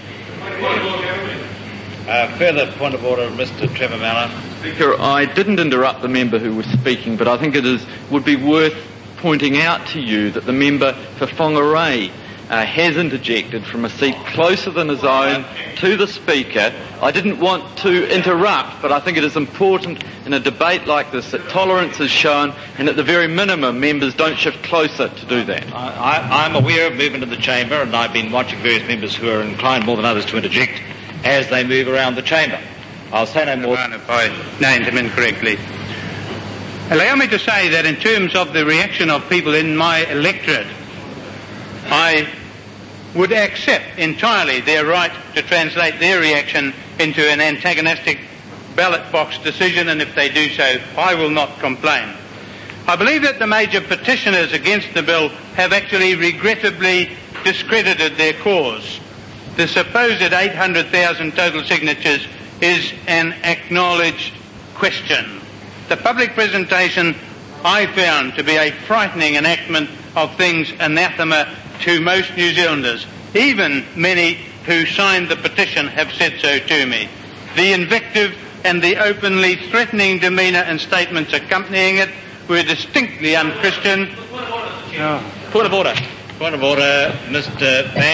[SPEAKER 10] Further point of order, Mr. Trevor Mallon.
[SPEAKER 11] Speaker, I didn't interrupt the member who was speaking, but I think would be worth pointing out to you that the member for Whangarei has interjected from a seat closer than his own to the Speaker. I didn't want to interrupt, but I think it is important in a debate like this that tolerance is shown, and at the very minimum, members don't shift closer to do that.
[SPEAKER 10] I'm aware of movement in the chamber, and I've been watching various members who are inclined more than others to interject as they move around the chamber. I'll say no more.
[SPEAKER 8] If I named him incorrectly. Allow me to say that in terms of the reaction of people in my electorate, I would accept entirely their right to translate their reaction into an antagonistic ballot box decision, and if they do so, I will not complain. I believe that the major petitioners against the bill have actually regrettably discredited their cause. The supposed 800,000 total signatures is an acknowledged question. The public presentation I found to be a frightening enactment of things anathema to most New Zealanders. Even many who signed the petition have said so to me. The invective and the openly threatening demeanour and statements accompanying it were distinctly unchristian.
[SPEAKER 10] Point of order. Point of order, Mr. Banks.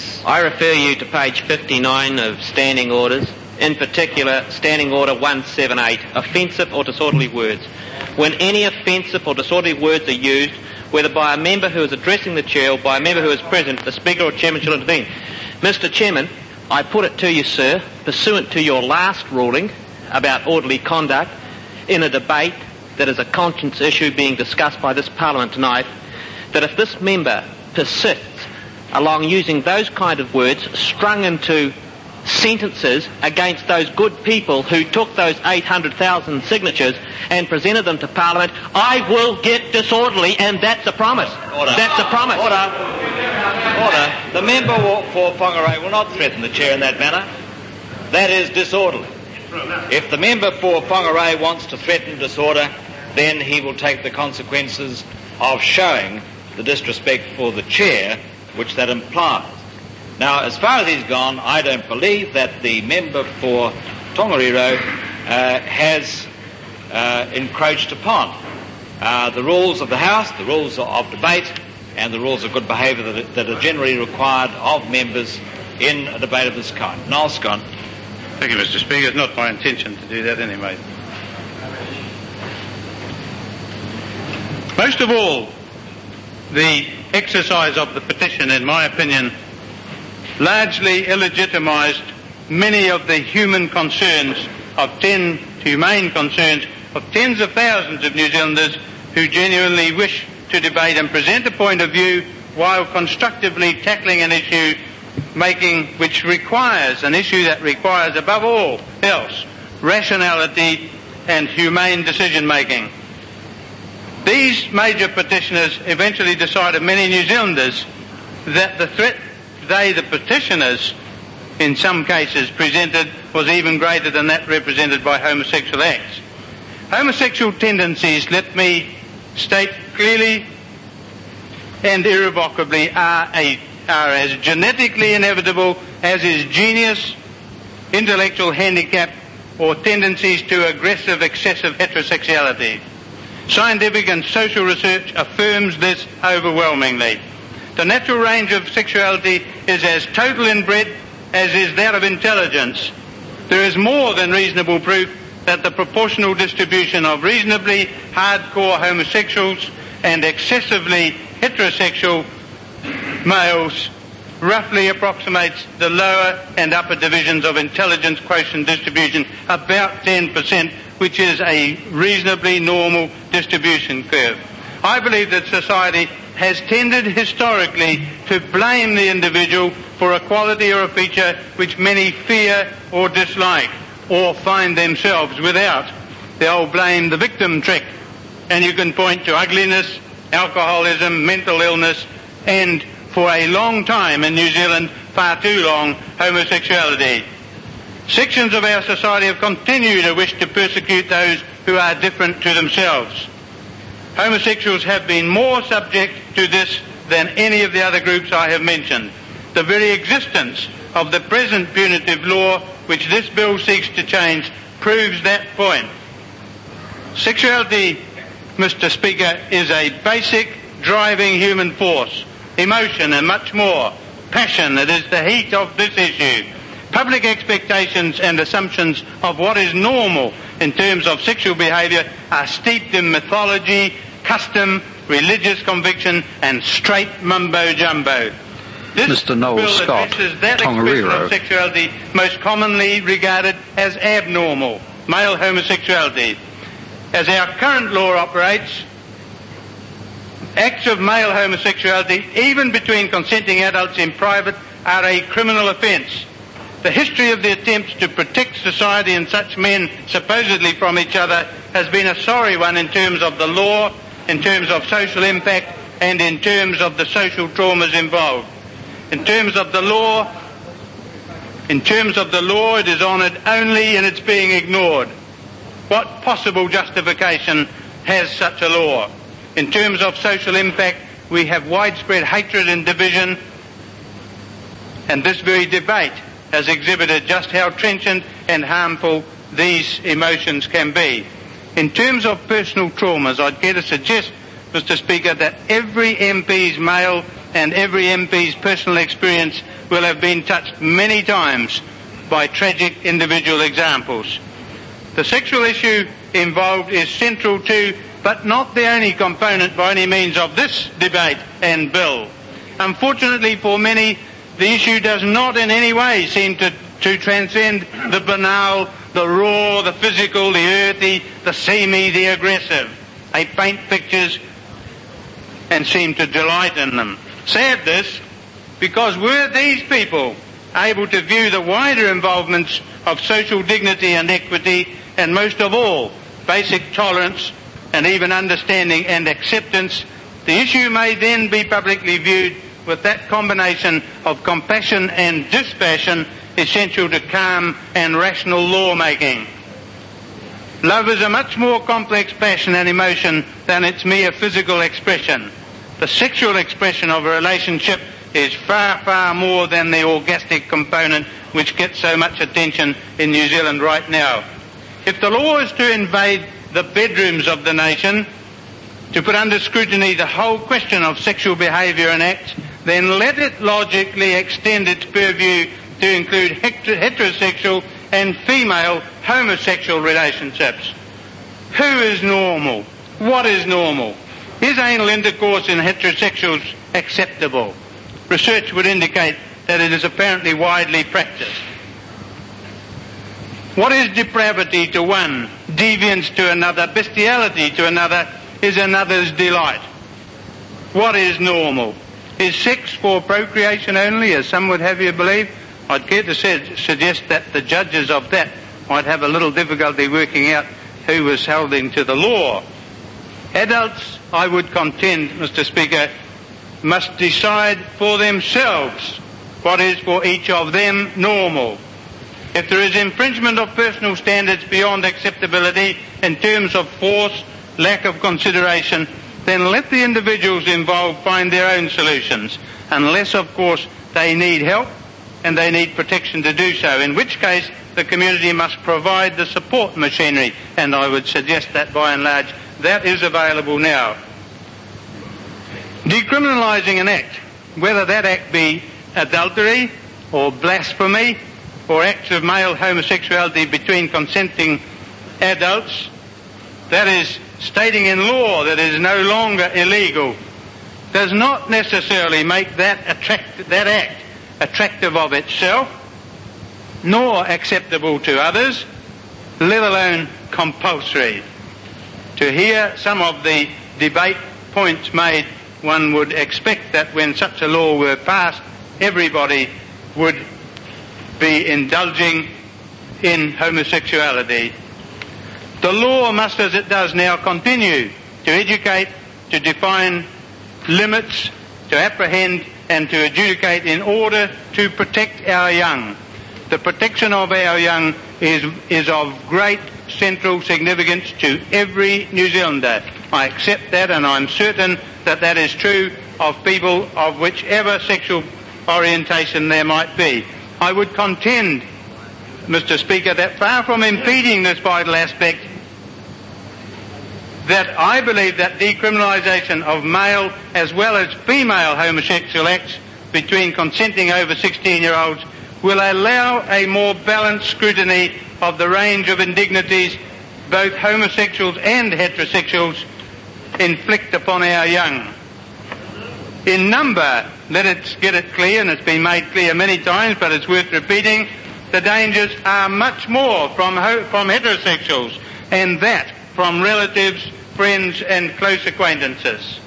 [SPEAKER 10] Yes. I refer you to page 59 of Standing Orders, in particular Standing Order 178, offensive or disorderly words. When any offensive or disorderly words are used, whether by a member who is addressing the chair or by a member who is present, the Speaker or Chairman shall intervene. Mr. Chairman, I put it to you, sir, pursuant to your last ruling about orderly conduct in a debate that is a conscience issue being discussed by this Parliament tonight, that if this member persists along using those kind of words strung into sentences against those good people who took those 800,000 signatures and presented them to Parliament, I will get disorderly, and that's a promise.
[SPEAKER 3] Order.
[SPEAKER 10] That's a promise.
[SPEAKER 3] Order.
[SPEAKER 10] The member for Whangarei will not threaten the chair in that manner. That is disorderly. If the member for Whangarei wants to threaten disorder, then he will take the consequences of showing the disrespect for the chair which that implies. Now, as far as he's gone, I don't believe that the member for Tongariro has encroached upon the rules of the House, the rules of debate, and the rules of good behaviour that are generally required of members in a debate of this kind. Noel Scott.
[SPEAKER 8] Thank you, Mr. Speaker. It's not my intention to do that anyway. Most of all, the exercise of the petition, in my opinion, largely illegitimised many of the humane concerns of tens of thousands of New Zealanders who genuinely wish to debate and present a point of view while constructively tackling an issue which requires, an issue that requires above all else, rationality and humane decision making. These major petitioners eventually decided, many New Zealanders, that the threat the petitioners, in some cases, presented was even greater than that represented by homosexual acts. Homosexual tendencies, let me state clearly and irrevocably, are as genetically inevitable as is genius, intellectual handicap, or tendencies to aggressive, excessive heterosexuality. Scientific and social research affirms this overwhelmingly. The natural range of sexuality is as total in breadth as is that of intelligence. There is more than reasonable proof that the proportional distribution of reasonably hardcore homosexuals and excessively heterosexual males roughly approximates the lower and upper divisions of intelligence quotient distribution, about 10%, which is a reasonably normal distribution curve. I believe that society has tended historically to blame the individual for a quality or a feature which many fear or dislike or find themselves without. The old blame the victim trick. And you can point to ugliness, alcoholism, mental illness, and for a long time in New Zealand, far too long, homosexuality. Sections of our society have continued to wish to persecute those who are different to themselves. Homosexuals have been more subject to this than any of the other groups I have mentioned. The very existence of the present punitive law, which this bill seeks to change, proves that point. Sexuality, Mr. Speaker, is a basic driving human force, emotion and much more. Passion, it is the heat of this issue. Public expectations and assumptions of what is normal in terms of sexual behaviour are steeped in mythology, custom, religious conviction and straight mumbo-jumbo. This
[SPEAKER 4] Mr. Noel
[SPEAKER 8] bill
[SPEAKER 4] Scott,
[SPEAKER 8] addresses that expression of sexuality most commonly regarded as abnormal, male homosexuality. As our current law operates, acts of male homosexuality, even between consenting adults in private, are a criminal offence. The history of the attempts to protect society and such men supposedly from each other has been a sorry one in terms of the law, in terms of social impact, and in terms of the social traumas involved. In terms of the law, it is honoured only and it's being ignored. What possible justification has such a law? In terms of social impact, we have widespread hatred and division, and this very debate has exhibited just how trenchant and harmful these emotions can be. In terms of personal traumas, I'd care to suggest, Mr. Speaker, that every MP's male and every MP's personal experience will have been touched many times by tragic individual examples. The sexual issue involved is central to, but not the only component by any means of this debate and bill. Unfortunately for many, the issue does not in any way seem to transcend the banal, the raw, the physical, the earthy, the seamy, the aggressive. They paint pictures and seem to delight in them. Sad this, because were these people able to view the wider involvements of social dignity and equity, and most of all, basic tolerance and even understanding and acceptance, the issue may then be publicly viewed with that combination of compassion and dispassion essential to calm and rational lawmaking. Love is a much more complex passion and emotion than its mere physical expression. The sexual expression of a relationship is far, far more than the orgastic component which gets so much attention in New Zealand right now. If the law is to invade the bedrooms of the nation, to put under scrutiny the whole question of sexual behaviour and acts, then let it logically extend its purview to include heterosexual and female homosexual relationships. Who is normal? What is normal? Is anal intercourse in heterosexuals acceptable? Research would indicate that it is apparently widely practiced. What is depravity to one, deviance to another, bestiality to another, is another's delight? What is normal? Is sex for procreation only, as some would have you believe? I'd care to suggest that the judges of that might have a little difficulty working out who was holding to the law. Adults, I would contend, Mr. Speaker, must decide for themselves what is for each of them normal. If there is infringement of personal standards beyond acceptability in terms of force, lack of consideration, then let the individuals involved find their own solutions, unless, of course, they need help and they need protection to do so, in which case the community must provide the support machinery, and I would suggest that by and large that is available now. Decriminalising an act, whether that act be adultery or blasphemy or acts of male homosexuality between consenting adults, that is, stating in law that it is no longer illegal, does not necessarily make that act attractive of itself, nor acceptable to others, let alone compulsory. To hear some of the debate points made, one would expect that when such a law were passed, everybody would be indulging in homosexuality. The law must, as it does now, continue to educate, to define limits, to apprehend and to adjudicate in order to protect our young. The protection of our young is of great central significance to every New Zealander. I accept that, and I'm certain that that is true of people of whichever sexual orientation there might be. I would contend, Mr. Speaker, that far from impeding this vital aspect, that I believe that decriminalisation of male as well as female homosexual acts between consenting over 16-year-olds will allow a more balanced scrutiny of the range of indignities both homosexuals and heterosexuals inflict upon our young. In number, let us get it clear, and it's been made clear many times, but it's worth repeating, the dangers are much more from heterosexuals, and that from relatives, friends and close acquaintances.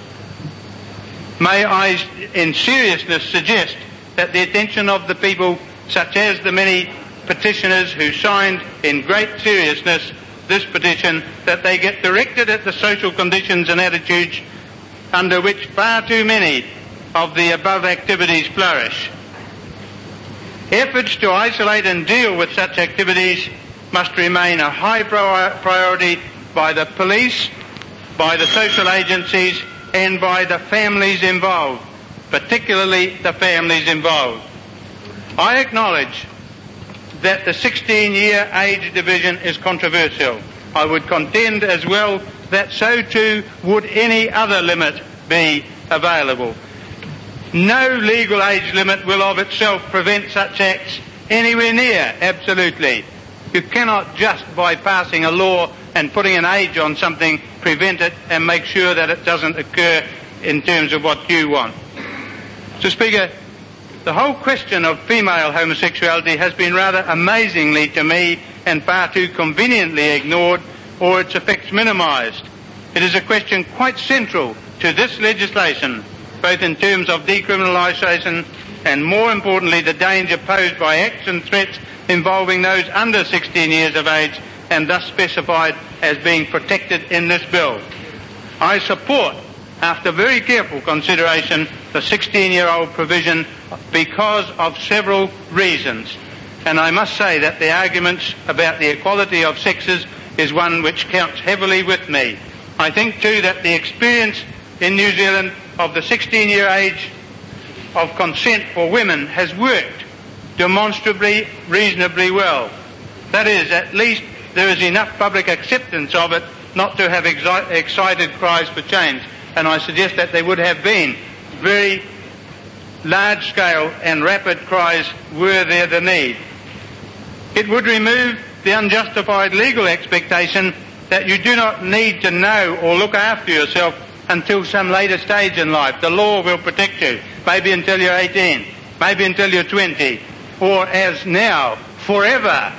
[SPEAKER 8] May I in seriousness suggest that the attention of the people, such as the many petitioners who signed in great seriousness this petition, that they get directed at the social conditions and attitudes under which far too many of the above activities flourish. Efforts to isolate and deal with such activities must remain a high priority by the police, by the social agencies and by the families involved, particularly the families involved. I acknowledge that the 16-year age division is controversial. I would contend as well that so too would any other limit be available. No legal age limit will of itself prevent such acts anywhere near, absolutely. You cannot just by passing a law and putting an age on something prevent it and make sure that it doesn't occur in terms of what you want. Mr. Speaker, the whole question of female homosexuality has been rather amazingly to me and far too conveniently ignored or its effects minimised. It is a question quite central to this legislation, both in terms of decriminalisation and, more importantly, the danger posed by acts and threats involving those under 16 years of age and thus specified as being protected in this bill. I support, after very careful consideration, the 16-year-old provision because of several reasons. And I must say that the arguments about the equality of sexes is one which counts heavily with me. I think too that the experience in New Zealand of the 16-year age of consent for women has worked demonstrably reasonably well. That is, at least there is enough public acceptance of it not to have excited cries for change, and I suggest that there would have been very large-scale and rapid cries were there the need. It would remove the unjustified legal expectation that you do not need to know or look after yourself until some later stage in life. The law will protect you, maybe until you're 18, maybe until you're 20, or as now, forever.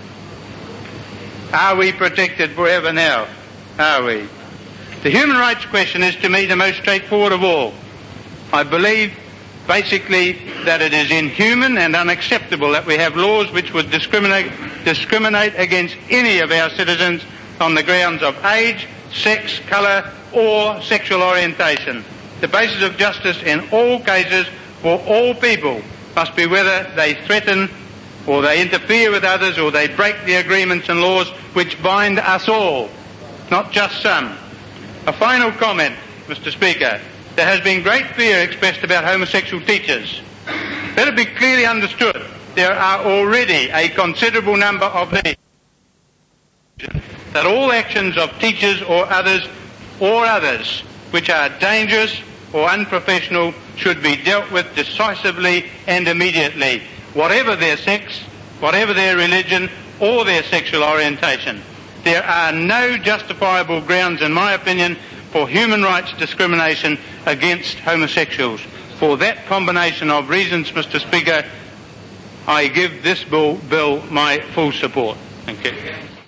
[SPEAKER 8] Are we protected forever now? Are we? The human rights question is to me the most straightforward of all. I believe basically that it is inhuman and unacceptable that we have laws which would discriminate against any of our citizens on the grounds of age, sex, colour or sexual orientation. The basis of justice in all cases for all people must be whether they threaten or they interfere with others or they break the agreements and laws which bind us all, not just some. A final comment, Mr. Speaker. There has been great fear expressed about homosexual teachers. Let it be clearly understood, there are already a considerable number of these. That all actions of teachers or others which are dangerous or unprofessional should be dealt with decisively and immediately, whatever their sex, whatever their religion or their sexual orientation. There are no justifiable grounds, in my opinion, for human rights discrimination against homosexuals. For that combination of reasons, Mr. Speaker, I give this bill my full support. Thank you.